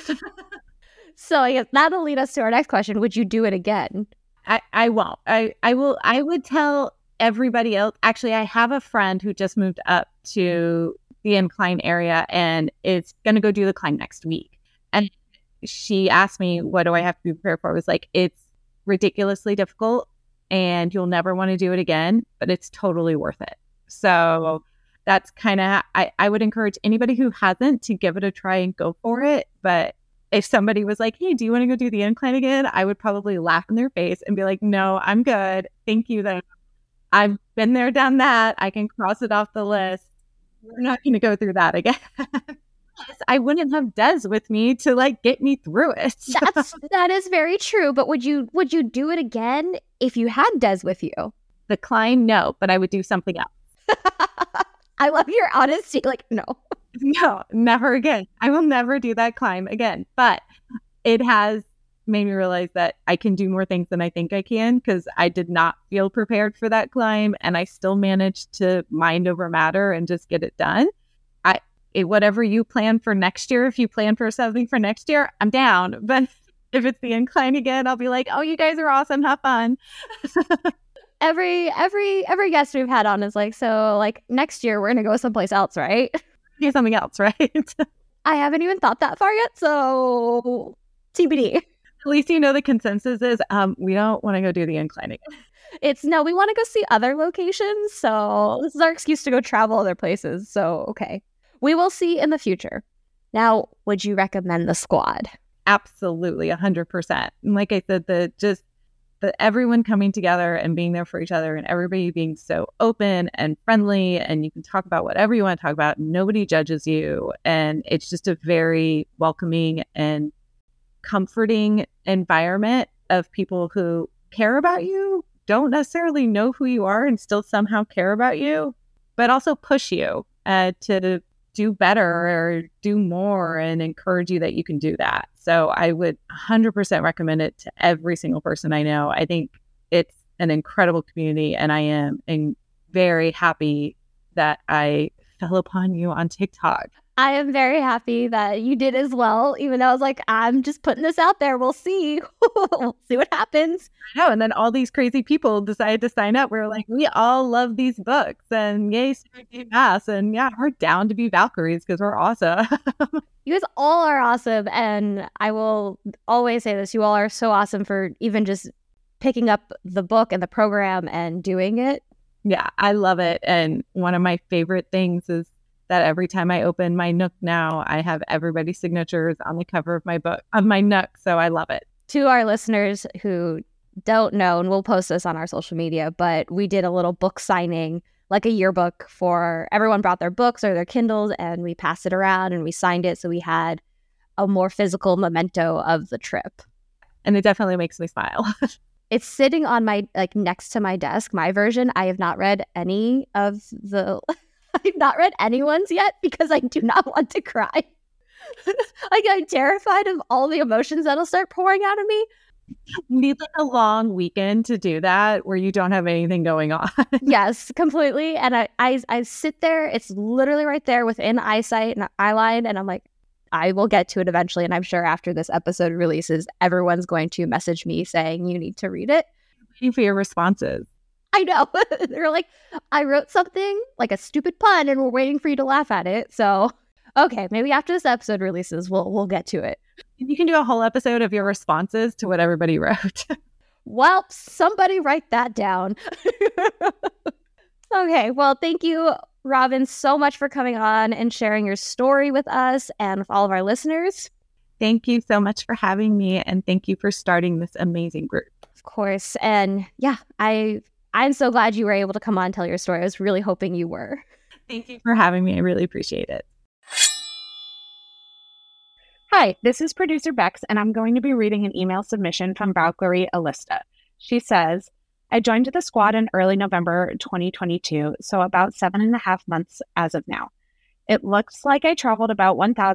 So I guess that'll lead us to our next question. Would you do it again? I won't. I will. I would tell everybody else. Actually, I have a friend who just moved up to the incline area and is going to go do the climb next week. And she asked me, what do I have to be prepared for? I was like, it's ridiculously difficult and you'll never want to do it again, but it's totally worth it. So that's kind of, I would encourage anybody who hasn't to give it a try and go for it. But if somebody was like, hey, do you want to go do the incline again? I would probably laugh in their face and be like, no, I'm good. Thank you, though. I've been there, done that. I can cross it off the list. We're not going to go through that again. I wouldn't have Des with me to get me through it. That is very true. But would you do it again if you had Des with you? The climb, no, but I would do something else. I love your honesty. No. No, never again. I will never do that climb again. But it has made me realize that I can do more things than I think I can, because I did not feel prepared for that climb, and I still managed to mind over matter and just get it done. Whatever you plan for next year, if you plan for something for next year, I'm down. But if it's the incline again, I'll be like, oh, you guys are awesome. Have fun. Every guest we've had on is next year we're gonna go someplace else, right? Do something else, right? I haven't even thought that far yet, so TBD. At least the consensus is we don't want to go do the incline again. It's no, we want to go see other locations, so this is our excuse to go travel other places. So okay, we will see in the future. Now, would you recommend the squad? Absolutely, 100%. And like I said, the everyone coming together and being there for each other, and everybody being so open and friendly, and you can talk about whatever you want to talk about. Nobody judges you. And it's just a very welcoming and comforting environment of people who care about you, don't necessarily know who you are, and still somehow care about you, but also push you to do better or do more and encourage you that you can do that. So I would 100% recommend it to every single person I know. I think it's an incredible community, and I am very happy that I fell upon you on TikTok. I am very happy that you did as well, even though I was like, I'm just putting this out there. We'll see. We'll see what happens. I know. And then all these crazy people decided to sign up. We're like, we all love these books, and yay, mass. And yeah, we're down to be Valkyries because we're awesome. You guys all are awesome. And I will always say this. You all are so awesome for even just picking up the book and the program and doing it. Yeah, I love it. And one of my favorite things is that every time I open my Nook now, I have everybody's signatures on the cover of my book, of my Nook. So I love it. To our listeners who don't know, and we'll post this on our social media, but we did a little book signing, like a yearbook for everyone brought their books or their Kindles, and we passed it around and we signed it. So we had a more physical memento of the trip. And it definitely makes me smile. It's sitting on my, like, next to my desk, my version. I have not read any of the, I've not read anyone's yet because I do not want to cry. Like, I'm terrified of all the emotions that'll start pouring out of me. You need like a long weekend to do that where you don't have anything going on. Yes, completely. And I sit there, it's literally right there within eyesight and eye line. And I'm like, I will get to it eventually. And I'm sure after this episode releases, everyone's going to message me saying you need to read it. Waiting for your responses. I know. They're like, I wrote something like a stupid pun and we're waiting for you to laugh at it. So, okay, maybe after this episode releases, we'll get to it. You can do a whole episode of your responses to what everybody wrote. Well, somebody write that down. Okay, well, thank you, Robin, so much for coming on and sharing your story with us and with all of our listeners. Thank you so much for having me, and thank you for starting this amazing group. Of course. And yeah, I'm so glad you were able to come on and tell your story. I was really hoping you were. Thank you for having me. I really appreciate it. Hi, this is producer Bex, and I'm going to be reading an email submission from Valkyrie Alista. She says, I joined the squad in early November 2022, so about 7.5 months as of now. It looks like I traveled about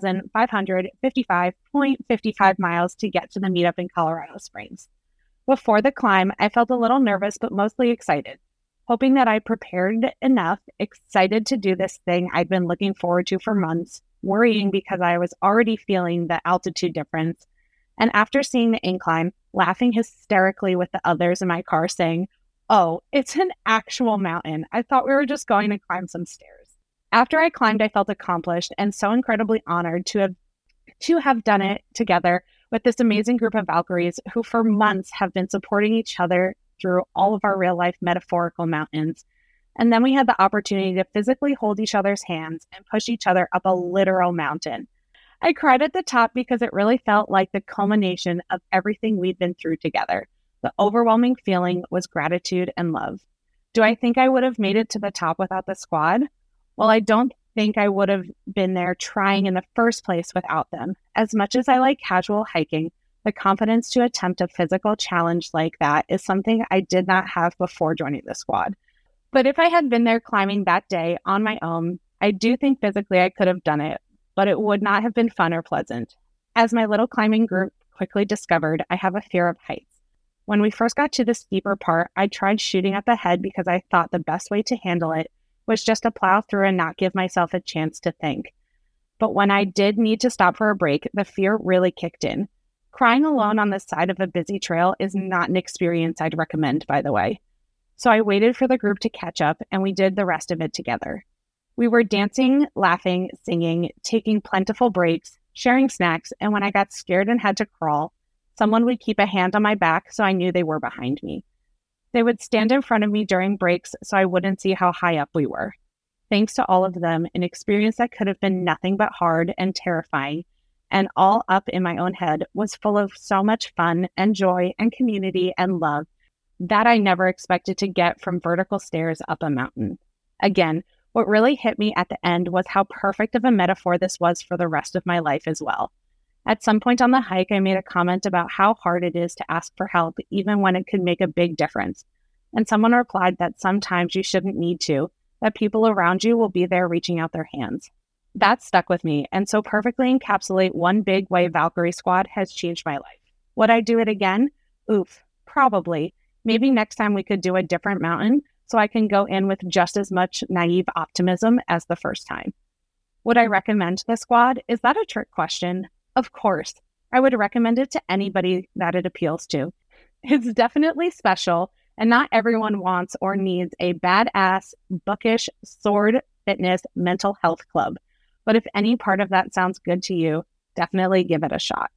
1,555.55 miles to get to the meetup in Colorado Springs. Before the climb, I felt a little nervous, but mostly excited, hoping that I prepared enough, excited to do this thing I'd been looking forward to for months, worrying because I was already feeling the altitude difference, and after seeing the incline, laughing hysterically with the others in my car saying, oh, it's an actual mountain. I thought we were just going to climb some stairs. After I climbed, I felt accomplished and so incredibly honored to have done it together with this amazing group of Valkyries who for months have been supporting each other through all of our real life metaphorical mountains. And then we had the opportunity to physically hold each other's hands and push each other up a literal mountain. I cried at the top because it really felt like the culmination of everything we'd been through together. The overwhelming feeling was gratitude and love. Do I think I would have made it to the top without the squad? Well, I don't think I would have been there trying in the first place without them. As much as I like casual hiking, the confidence to attempt a physical challenge like that is something I did not have before joining the squad. But if I had been there climbing that day on my own, I do think physically I could have done it, but it would not have been fun or pleasant. As my little climbing group quickly discovered, I have a fear of heights. When we first got to the steeper part, I tried shooting at the head because I thought the best way to handle it was just to plow through and not give myself a chance to think. But when I did need to stop for a break, the fear really kicked in. Crying alone on the side of a busy trail is not an experience I'd recommend, by the way. So I waited for the group to catch up, and we did the rest of it together. We were dancing, laughing, singing, taking plentiful breaks, sharing snacks, and when I got scared and had to crawl, someone would keep a hand on my back so I knew they were behind me. They would stand in front of me during breaks so I wouldn't see how high up we were. Thanks to all of them, an experience that could have been nothing but hard and terrifying, and all up in my own head, was full of so much fun and joy and community and love that I never expected to get from vertical stairs up a mountain. Again, what really hit me at the end was how perfect of a metaphor this was for the rest of my life as well. At some point on the hike, I made a comment about how hard it is to ask for help, even when it could make a big difference. And someone replied that sometimes you shouldn't need to, that people around you will be there reaching out their hands. That stuck with me, and so perfectly encapsulate one big way Valkyrie Squad has changed my life. Would I do it again? Oof, probably. Maybe next time we could do a different mountain so I can go in with just as much naive optimism as the first time. Would I recommend the squad? Is that a trick question? Of course. I would recommend it to anybody that it appeals to. It's definitely special, and not everyone wants or needs a badass, bookish, sword fitness mental health club. But if any part of that sounds good to you, definitely give it a shot.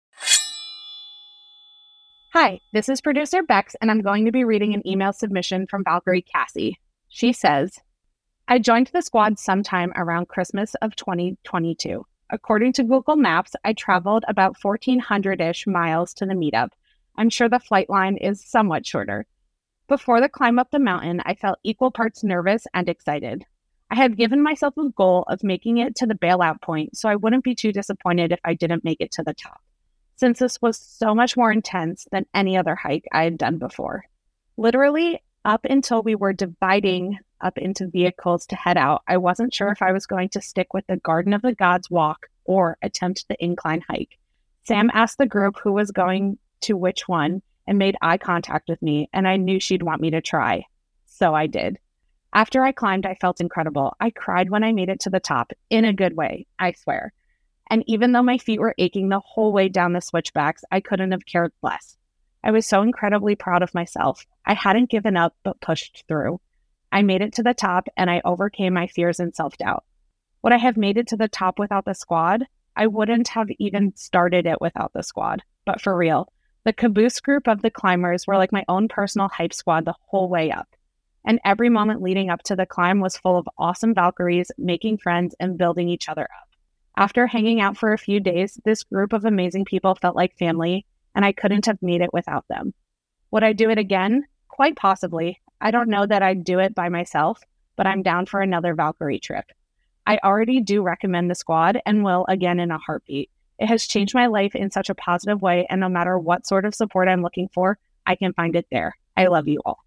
Hi, this is producer Bex, and I'm going to be reading an email submission from Valkyrie Cassie. She says, I joined the squad sometime around Christmas of 2022. According to Google Maps, I traveled about 1,400-ish miles to the meetup. I'm sure the flight line is somewhat shorter. Before the climb up the mountain, I felt equal parts nervous and excited. I had given myself a goal of making it to the bailout point, so I wouldn't be too disappointed if I didn't make it to the top, since this was so much more intense than any other hike I had done before. Literally, up until we were dividing up into vehicles to head out, I wasn't sure if I was going to stick with the Garden of the Gods walk or attempt the incline hike. Sam asked the group who was going to which one and made eye contact with me, and I knew she'd want me to try. So I did. After I climbed, I felt incredible. I cried when I made it to the top, in a good way, I swear. And even though my feet were aching the whole way down the switchbacks, I couldn't have cared less. I was so incredibly proud of myself. I hadn't given up, but pushed through. I made it to the top, and I overcame my fears and self-doubt. Would I have made it to the top without the squad? I wouldn't have even started it without the squad. But for real, the caboose group of the climbers were like my own personal hype squad the whole way up. And every moment leading up to the climb was full of awesome Valkyries, making friends, and building each other up. After hanging out for a few days, this group of amazing people felt like family, and I couldn't have made it without them. Would I do it again? Quite possibly. I don't know that I'd do it by myself, but I'm down for another Valkyrie trip. I already do recommend the squad and will again in a heartbeat. It has changed my life in such a positive way, and no matter what sort of support I'm looking for, I can find it there. I love you all.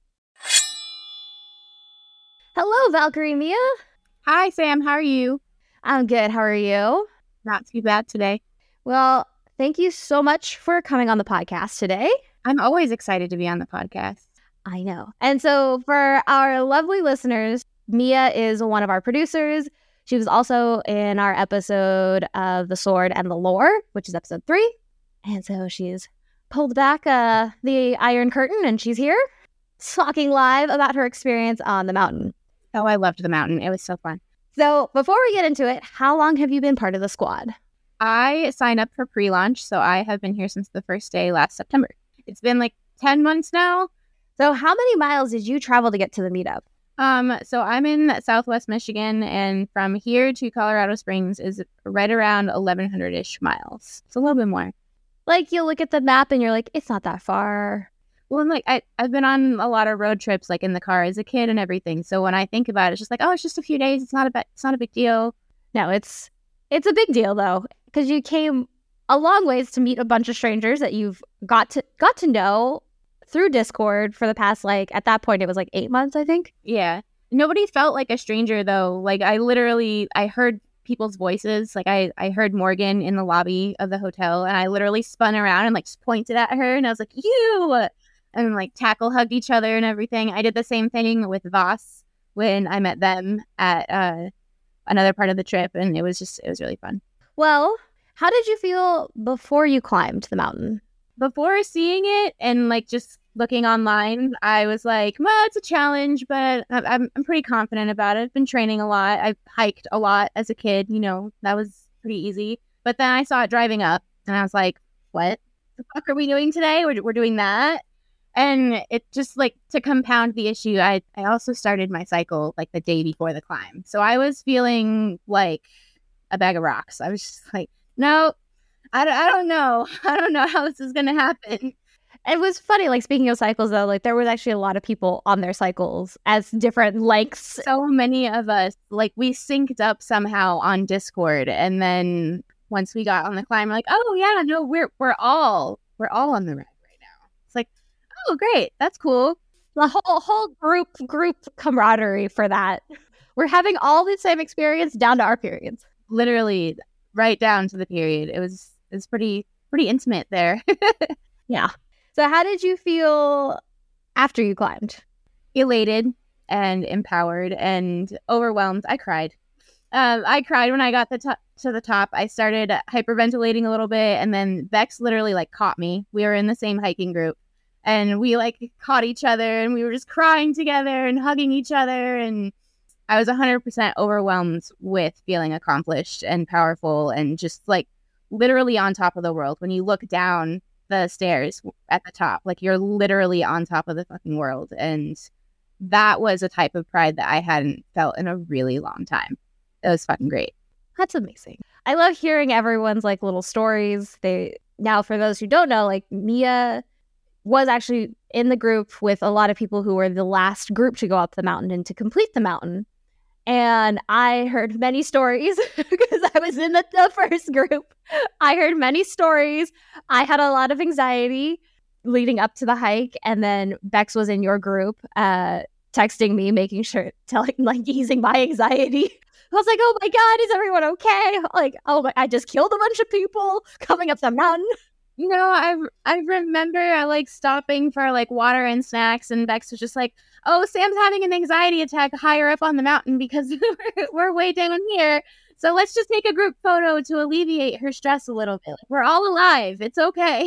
Hello, Valkyrie Mia. Hi, Sam. How are you? I'm good. How are you? Not too bad today. Well, thank you so much for coming on the podcast today. I'm always excited to be on the podcast. I know. And so for our lovely listeners, Mia is one of our producers. She was also in our episode of The Sword and the Lore, which is episode 3. And so she's pulled back the Iron Curtain, and she's here talking live about her experience on the mountain. Oh, I loved the mountain. It was so fun. So before we get into it, how long have you been part of the squad? I signed up for pre-launch, so I have been here since the first day last September. It's been like 10 months now. So how many miles did you travel to get to the meetup? So I'm in Southwest Michigan, and from here to Colorado Springs is right around 1,100-ish miles. It's a little bit more. Like, you look at the map and you're like, it's not that far. Well, and like I've been on a lot of road trips, like in the car as a kid and everything. So when I think about it, it's just like, oh, it's just a few days. It's not a big deal. No, it's a big deal though, because you came a long ways to meet a bunch of strangers that you've got to know through Discord for the past, like, at that point it was like 8 months, I think. Yeah, nobody felt like a stranger though. Like I heard people's voices. Like I heard Morgan in the lobby of the hotel, and I literally spun around and like just pointed at her, and I was like, you. And like tackle hugged each other and everything. I did the same thing with Voss when I met them at another part of the trip, and it was really fun. Well, how did you feel before you climbed the mountain? Before seeing it and like just looking online, I was like, well, it's a challenge, but I'm pretty confident about it. I've been training a lot. I've hiked a lot as a kid, that was pretty easy. But then I saw it driving up, and I was like, what the fuck are we doing today? We're doing that. And it just like to compound the issue, I also started my cycle like the day before the climb. So I was feeling like a bag of rocks. I was just like, no, I don't know. I don't know how this is going to happen. It was funny, like, speaking of cycles, though, like, there was actually a lot of people on their cycles as different lengths. So many of us, like, we synced up somehow on Discord. And then once we got on the climb, we're like, oh, yeah, no, we're all on the ride. Oh, great. That's cool. The whole group camaraderie for that. We're having all the same experience down to our periods. Literally right down to the period. It was pretty intimate there. Yeah. So how did you feel after you climbed? Elated and empowered and overwhelmed. I cried. I cried when I got to the top. I started hyperventilating a little bit, and then Bex literally like caught me. We were in the same hiking group. And we like caught each other, and we were just crying together and hugging each other. And I was 100% overwhelmed with feeling accomplished and powerful and just like literally on top of the world. When you look down the stairs at the top, like you're literally on top of the fucking world. And that was a type of pride that I hadn't felt in a really long time. It was fucking great. That's amazing. I love hearing everyone's like little stories. Now, for those who don't know, like Mia was actually in the group with a lot of people who were the last group to go up the mountain and to complete the mountain. And I heard many stories because I was in the first group. I heard many stories. I had a lot of anxiety leading up to the hike. And then Bex was in your group, texting me, making sure, easing my anxiety. I was like, oh my God, is everyone okay? Like, I just killed a bunch of people coming up the mountain. You know, I remember stopping for water and snacks, and Bex was just like, oh, Sam's having an anxiety attack higher up on the mountain because we're way down here. So let's just take a group photo to alleviate her stress a little bit. We're all alive. It's okay.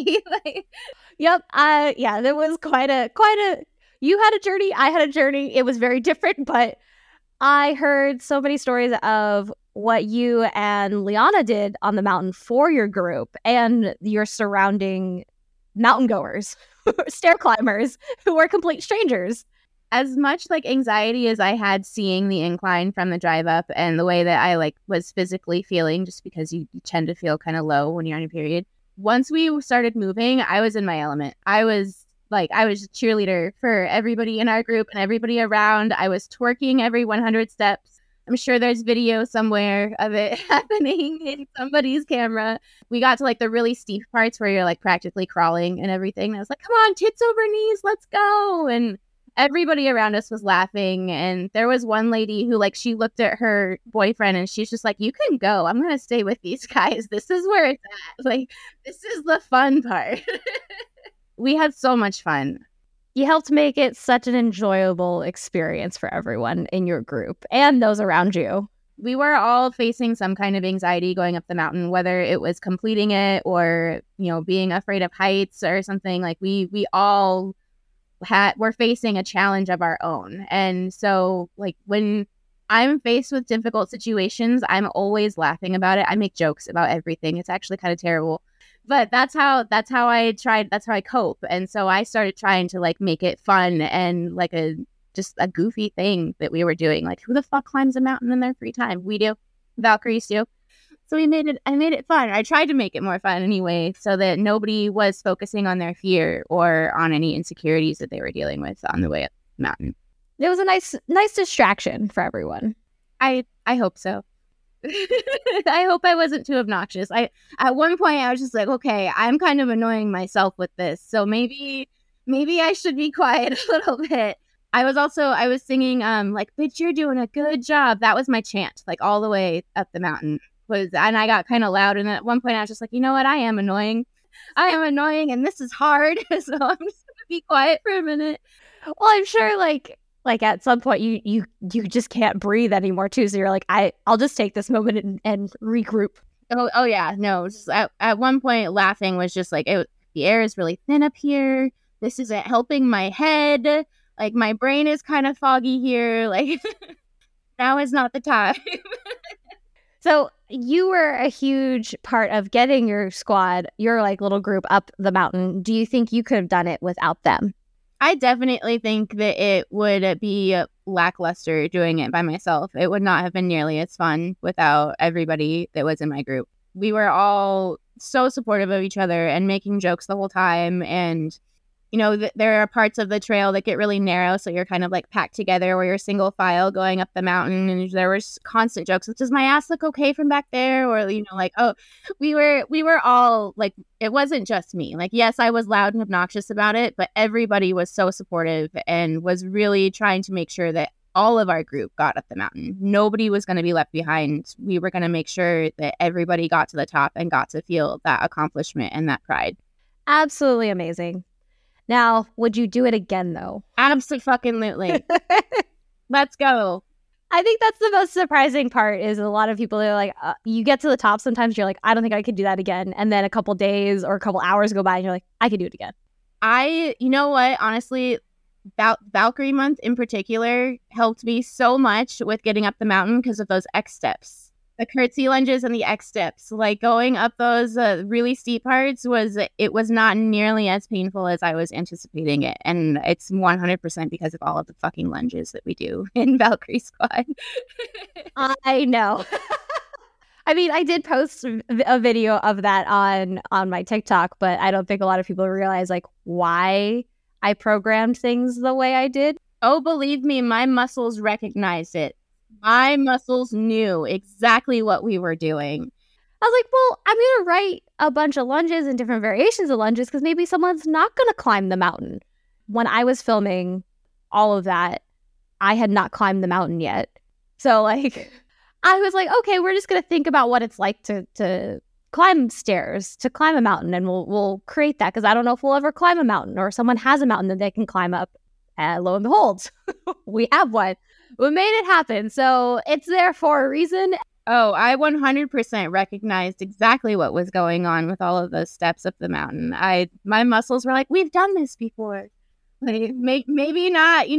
Yep. Yeah, there was quite a, you had a journey. I had a journey. It was very different, but I heard so many stories of what you and Liana did on the mountain for your group and your surrounding mountain goers, stair climbers who were complete strangers. As much anxiety as I had seeing the incline from the drive up and the way that I was physically feeling, just because you tend to feel kind of low when you're on your period. Once we started moving, I was in my element. I was a cheerleader for everybody in our group and everybody around. I was twerking every 100 steps. I'm sure there's video somewhere of it happening in somebody's camera. We got to the really steep parts where you're practically crawling and everything. And I was like, come on, tits over knees, let's go. And everybody around us was laughing. And there was one lady who she looked at her boyfriend and she's just like, you can go. I'm going to stay with these guys. This is where it's at. This is the fun part. We had so much fun. You helped make it such an enjoyable experience for everyone in your group and those around you. We were all facing some kind of anxiety going up the mountain, whether it was completing it or, being afraid of heights or something. We all were facing a challenge of our own. And so when I'm faced with difficult situations, I'm always laughing about it. I make jokes about everything. It's actually kind of terrible. But that's how I cope. And so I started trying to make it fun and just a goofy thing that we were doing. Who the fuck climbs a mountain in their free time? We do. Valkyries do. So I made it fun. I tried to make it more fun anyway, so that nobody was focusing on their fear or on any insecurities that they were dealing with on the way up the mountain. It was a nice distraction for everyone. I hope so. I hope I wasn't too obnoxious. At one point I was just like, okay, I'm kind of annoying myself with this, so maybe I should be quiet a little bit. I was singing bitch, you're doing a good job. That was my chant all the way up the mountain, and I got kind of loud, and at one point I was just like, you know what, I am annoying and this is hard. So I'm just gonna be quiet for a minute. Well, I'm sure at some point you just can't breathe anymore too. So you're like, I'll just take this moment and regroup. Oh yeah. No, just at one point laughing was just the air is really thin up here. This isn't helping my head. My brain is kind of foggy here. Now is not the time. So you were a huge part of getting your squad, your little group up the mountain. Do you think you could have done it without them? I definitely think that it would be lackluster doing it by myself. It would not have been nearly as fun without everybody that was in my group. We were all so supportive of each other and making jokes the whole time. And, there are parts of the trail that get really narrow. So you're kind of packed together where you're single file going up the mountain. And there was constant jokes. Does my ass look okay from back there? Or, oh, we were all it wasn't just me. Yes, I was loud and obnoxious about it, but everybody was so supportive and was really trying to make sure that all of our group got up the mountain. Nobody was going to be left behind. We were going to make sure that everybody got to the top and got to feel that accomplishment and that pride. Absolutely amazing. Now, would you do it again, though? Absolutely. Let's go. I think that's the most surprising part is a lot of people are you get to the top sometimes, you're like, I don't think I could do that again. And then a couple days or a couple hours go by and you're like, I could do it again. You know what? Honestly, Valkyrie month in particular helped me so much with getting up the mountain because of those X steps. The curtsy lunges and the X dips, like going up those really steep parts was not nearly as painful as I was anticipating it. And it's 100% because of all of the fucking lunges that we do in Valkyrie Squad. I know. I mean, I did post a video of that on my TikTok, but I don't think a lot of people realize like why I programmed things the way I did. Oh, believe me, my muscles recognized it. My muscles knew exactly what we were doing. I was like, well, I'm going to write a bunch of lunges and different variations of lunges because maybe someone's not going to climb the mountain. When I was filming all of that, I had not climbed the mountain yet. So like, I was like, okay, we're just going to think about what it's like to climb stairs, to climb a mountain, and we'll create that because I don't know if we'll ever climb a mountain or someone has a mountain that they can climb up. And lo and behold, we have one. We made it happen. So it's there for a reason. Oh, I 100% recognized exactly what was going on with all of those steps up the mountain. My muscles were like, we've done this before. Like, maybe not,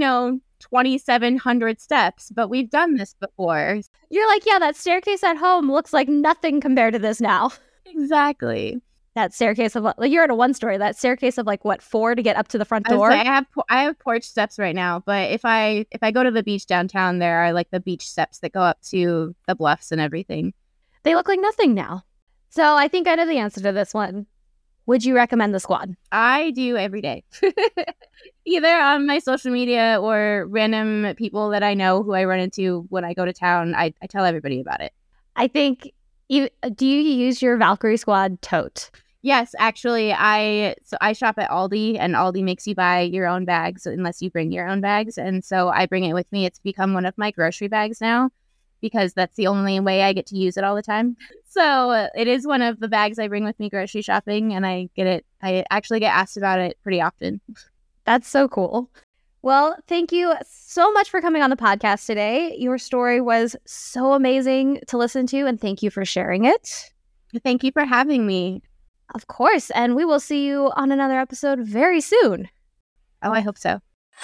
2,700 steps, but we've done this before. You're like, yeah, that staircase at home looks like nothing compared to this now. Exactly. That staircase of, like, you're at a one story, that staircase of like, what, 4 to get up to the front door? I have porch steps right now, but if I go to the beach downtown, there are like the beach steps that go up to the bluffs and everything. They look like nothing now. So I think I know the answer to this one. Would you recommend the squad? I do every day. Either on my social media or random people that I know who I run into when I go to town. I tell everybody about it. I think, do you use your Valkyrie Squad tote? Yes, actually, I shop at Aldi, and Aldi makes you buy your own bags unless you bring your own bags. And so I bring it with me. It's become one of my grocery bags now because that's the only way I get to use it all the time. So it is one of the bags I bring with me grocery shopping, and I actually get asked about it pretty often. That's so cool. Well, thank you so much for coming on the podcast today. Your story was so amazing to listen to, and thank you for sharing it. Thank you for having me. Of course, and we will see you on another episode very soon. Oh, I hope so.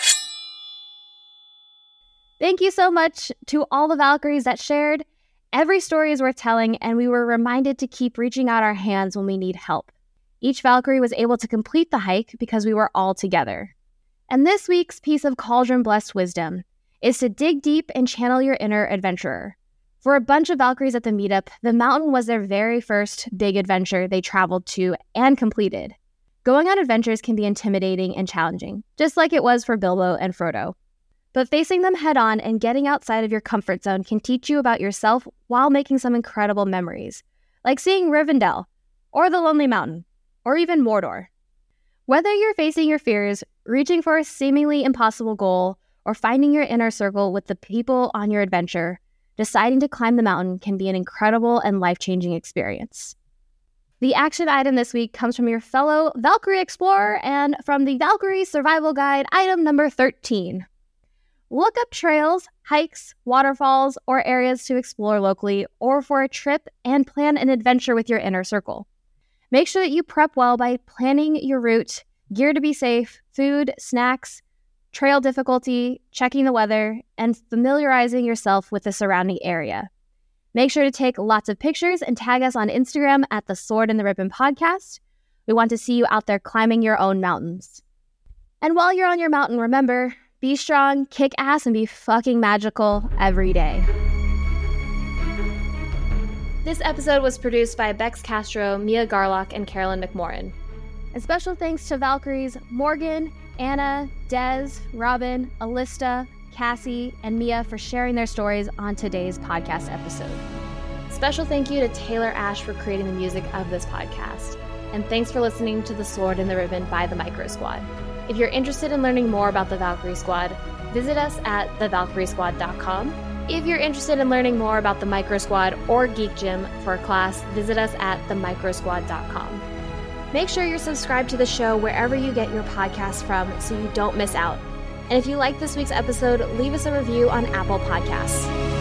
Thank you so much to all the Valkyries that shared. Every story is worth telling, and we were reminded to keep reaching out our hands when we need help. Each Valkyrie was able to complete the hike because we were all together. And this week's piece of Cauldron-blessed wisdom is to dig deep and channel your inner adventurer. For a bunch of Valkyries at the meetup, the mountain was their very first big adventure they traveled to and completed. Going on adventures can be intimidating and challenging, just like it was for Bilbo and Frodo. But facing them head-on and getting outside of your comfort zone can teach you about yourself while making some incredible memories, like seeing Rivendell, or the Lonely Mountain, or even Mordor. Whether you're facing your fears, reaching for a seemingly impossible goal, or finding your inner circle with the people on your adventure, deciding to climb the mountain can be an incredible and life-changing experience. The action item this week comes from your fellow Valkyrie Explorer and from the Valkyrie Survival Guide item number 13. Look up trails, hikes, waterfalls, or areas to explore locally or for a trip and plan an adventure with your inner circle. Make sure that you prep well by planning your route, gear to be safe, food, snacks, trail difficulty, checking the weather, and familiarizing yourself with the surrounding area. Make sure to take lots of pictures and tag us on Instagram at the Sword and the Ribbon Podcast. We want to see you out there climbing your own mountains. And while you're on your mountain, remember, be strong, kick ass, and be fucking magical every day. This episode was produced by Bex Castro, Mia Garlock, and Carolyn McMorrin. And special thanks to Valkyries Morgan, Anna, Des, Robin, Alista, Cassie, and Mia for sharing their stories on today's podcast episode. Special thank you to Taylor Ash for creating the music of this podcast. And thanks for listening to The Sword and the Ribbon by the Micro Squad. If you're interested in learning more about the Valkyrie Squad, visit us at thevalkyriesquad.com. If you're interested in learning more about the Micro Squad or Geek Gym for a class, visit us at themicrosquad.com. Make sure you're subscribed to the show wherever you get your podcasts from so you don't miss out. And if you like this week's episode, leave us a review on Apple Podcasts.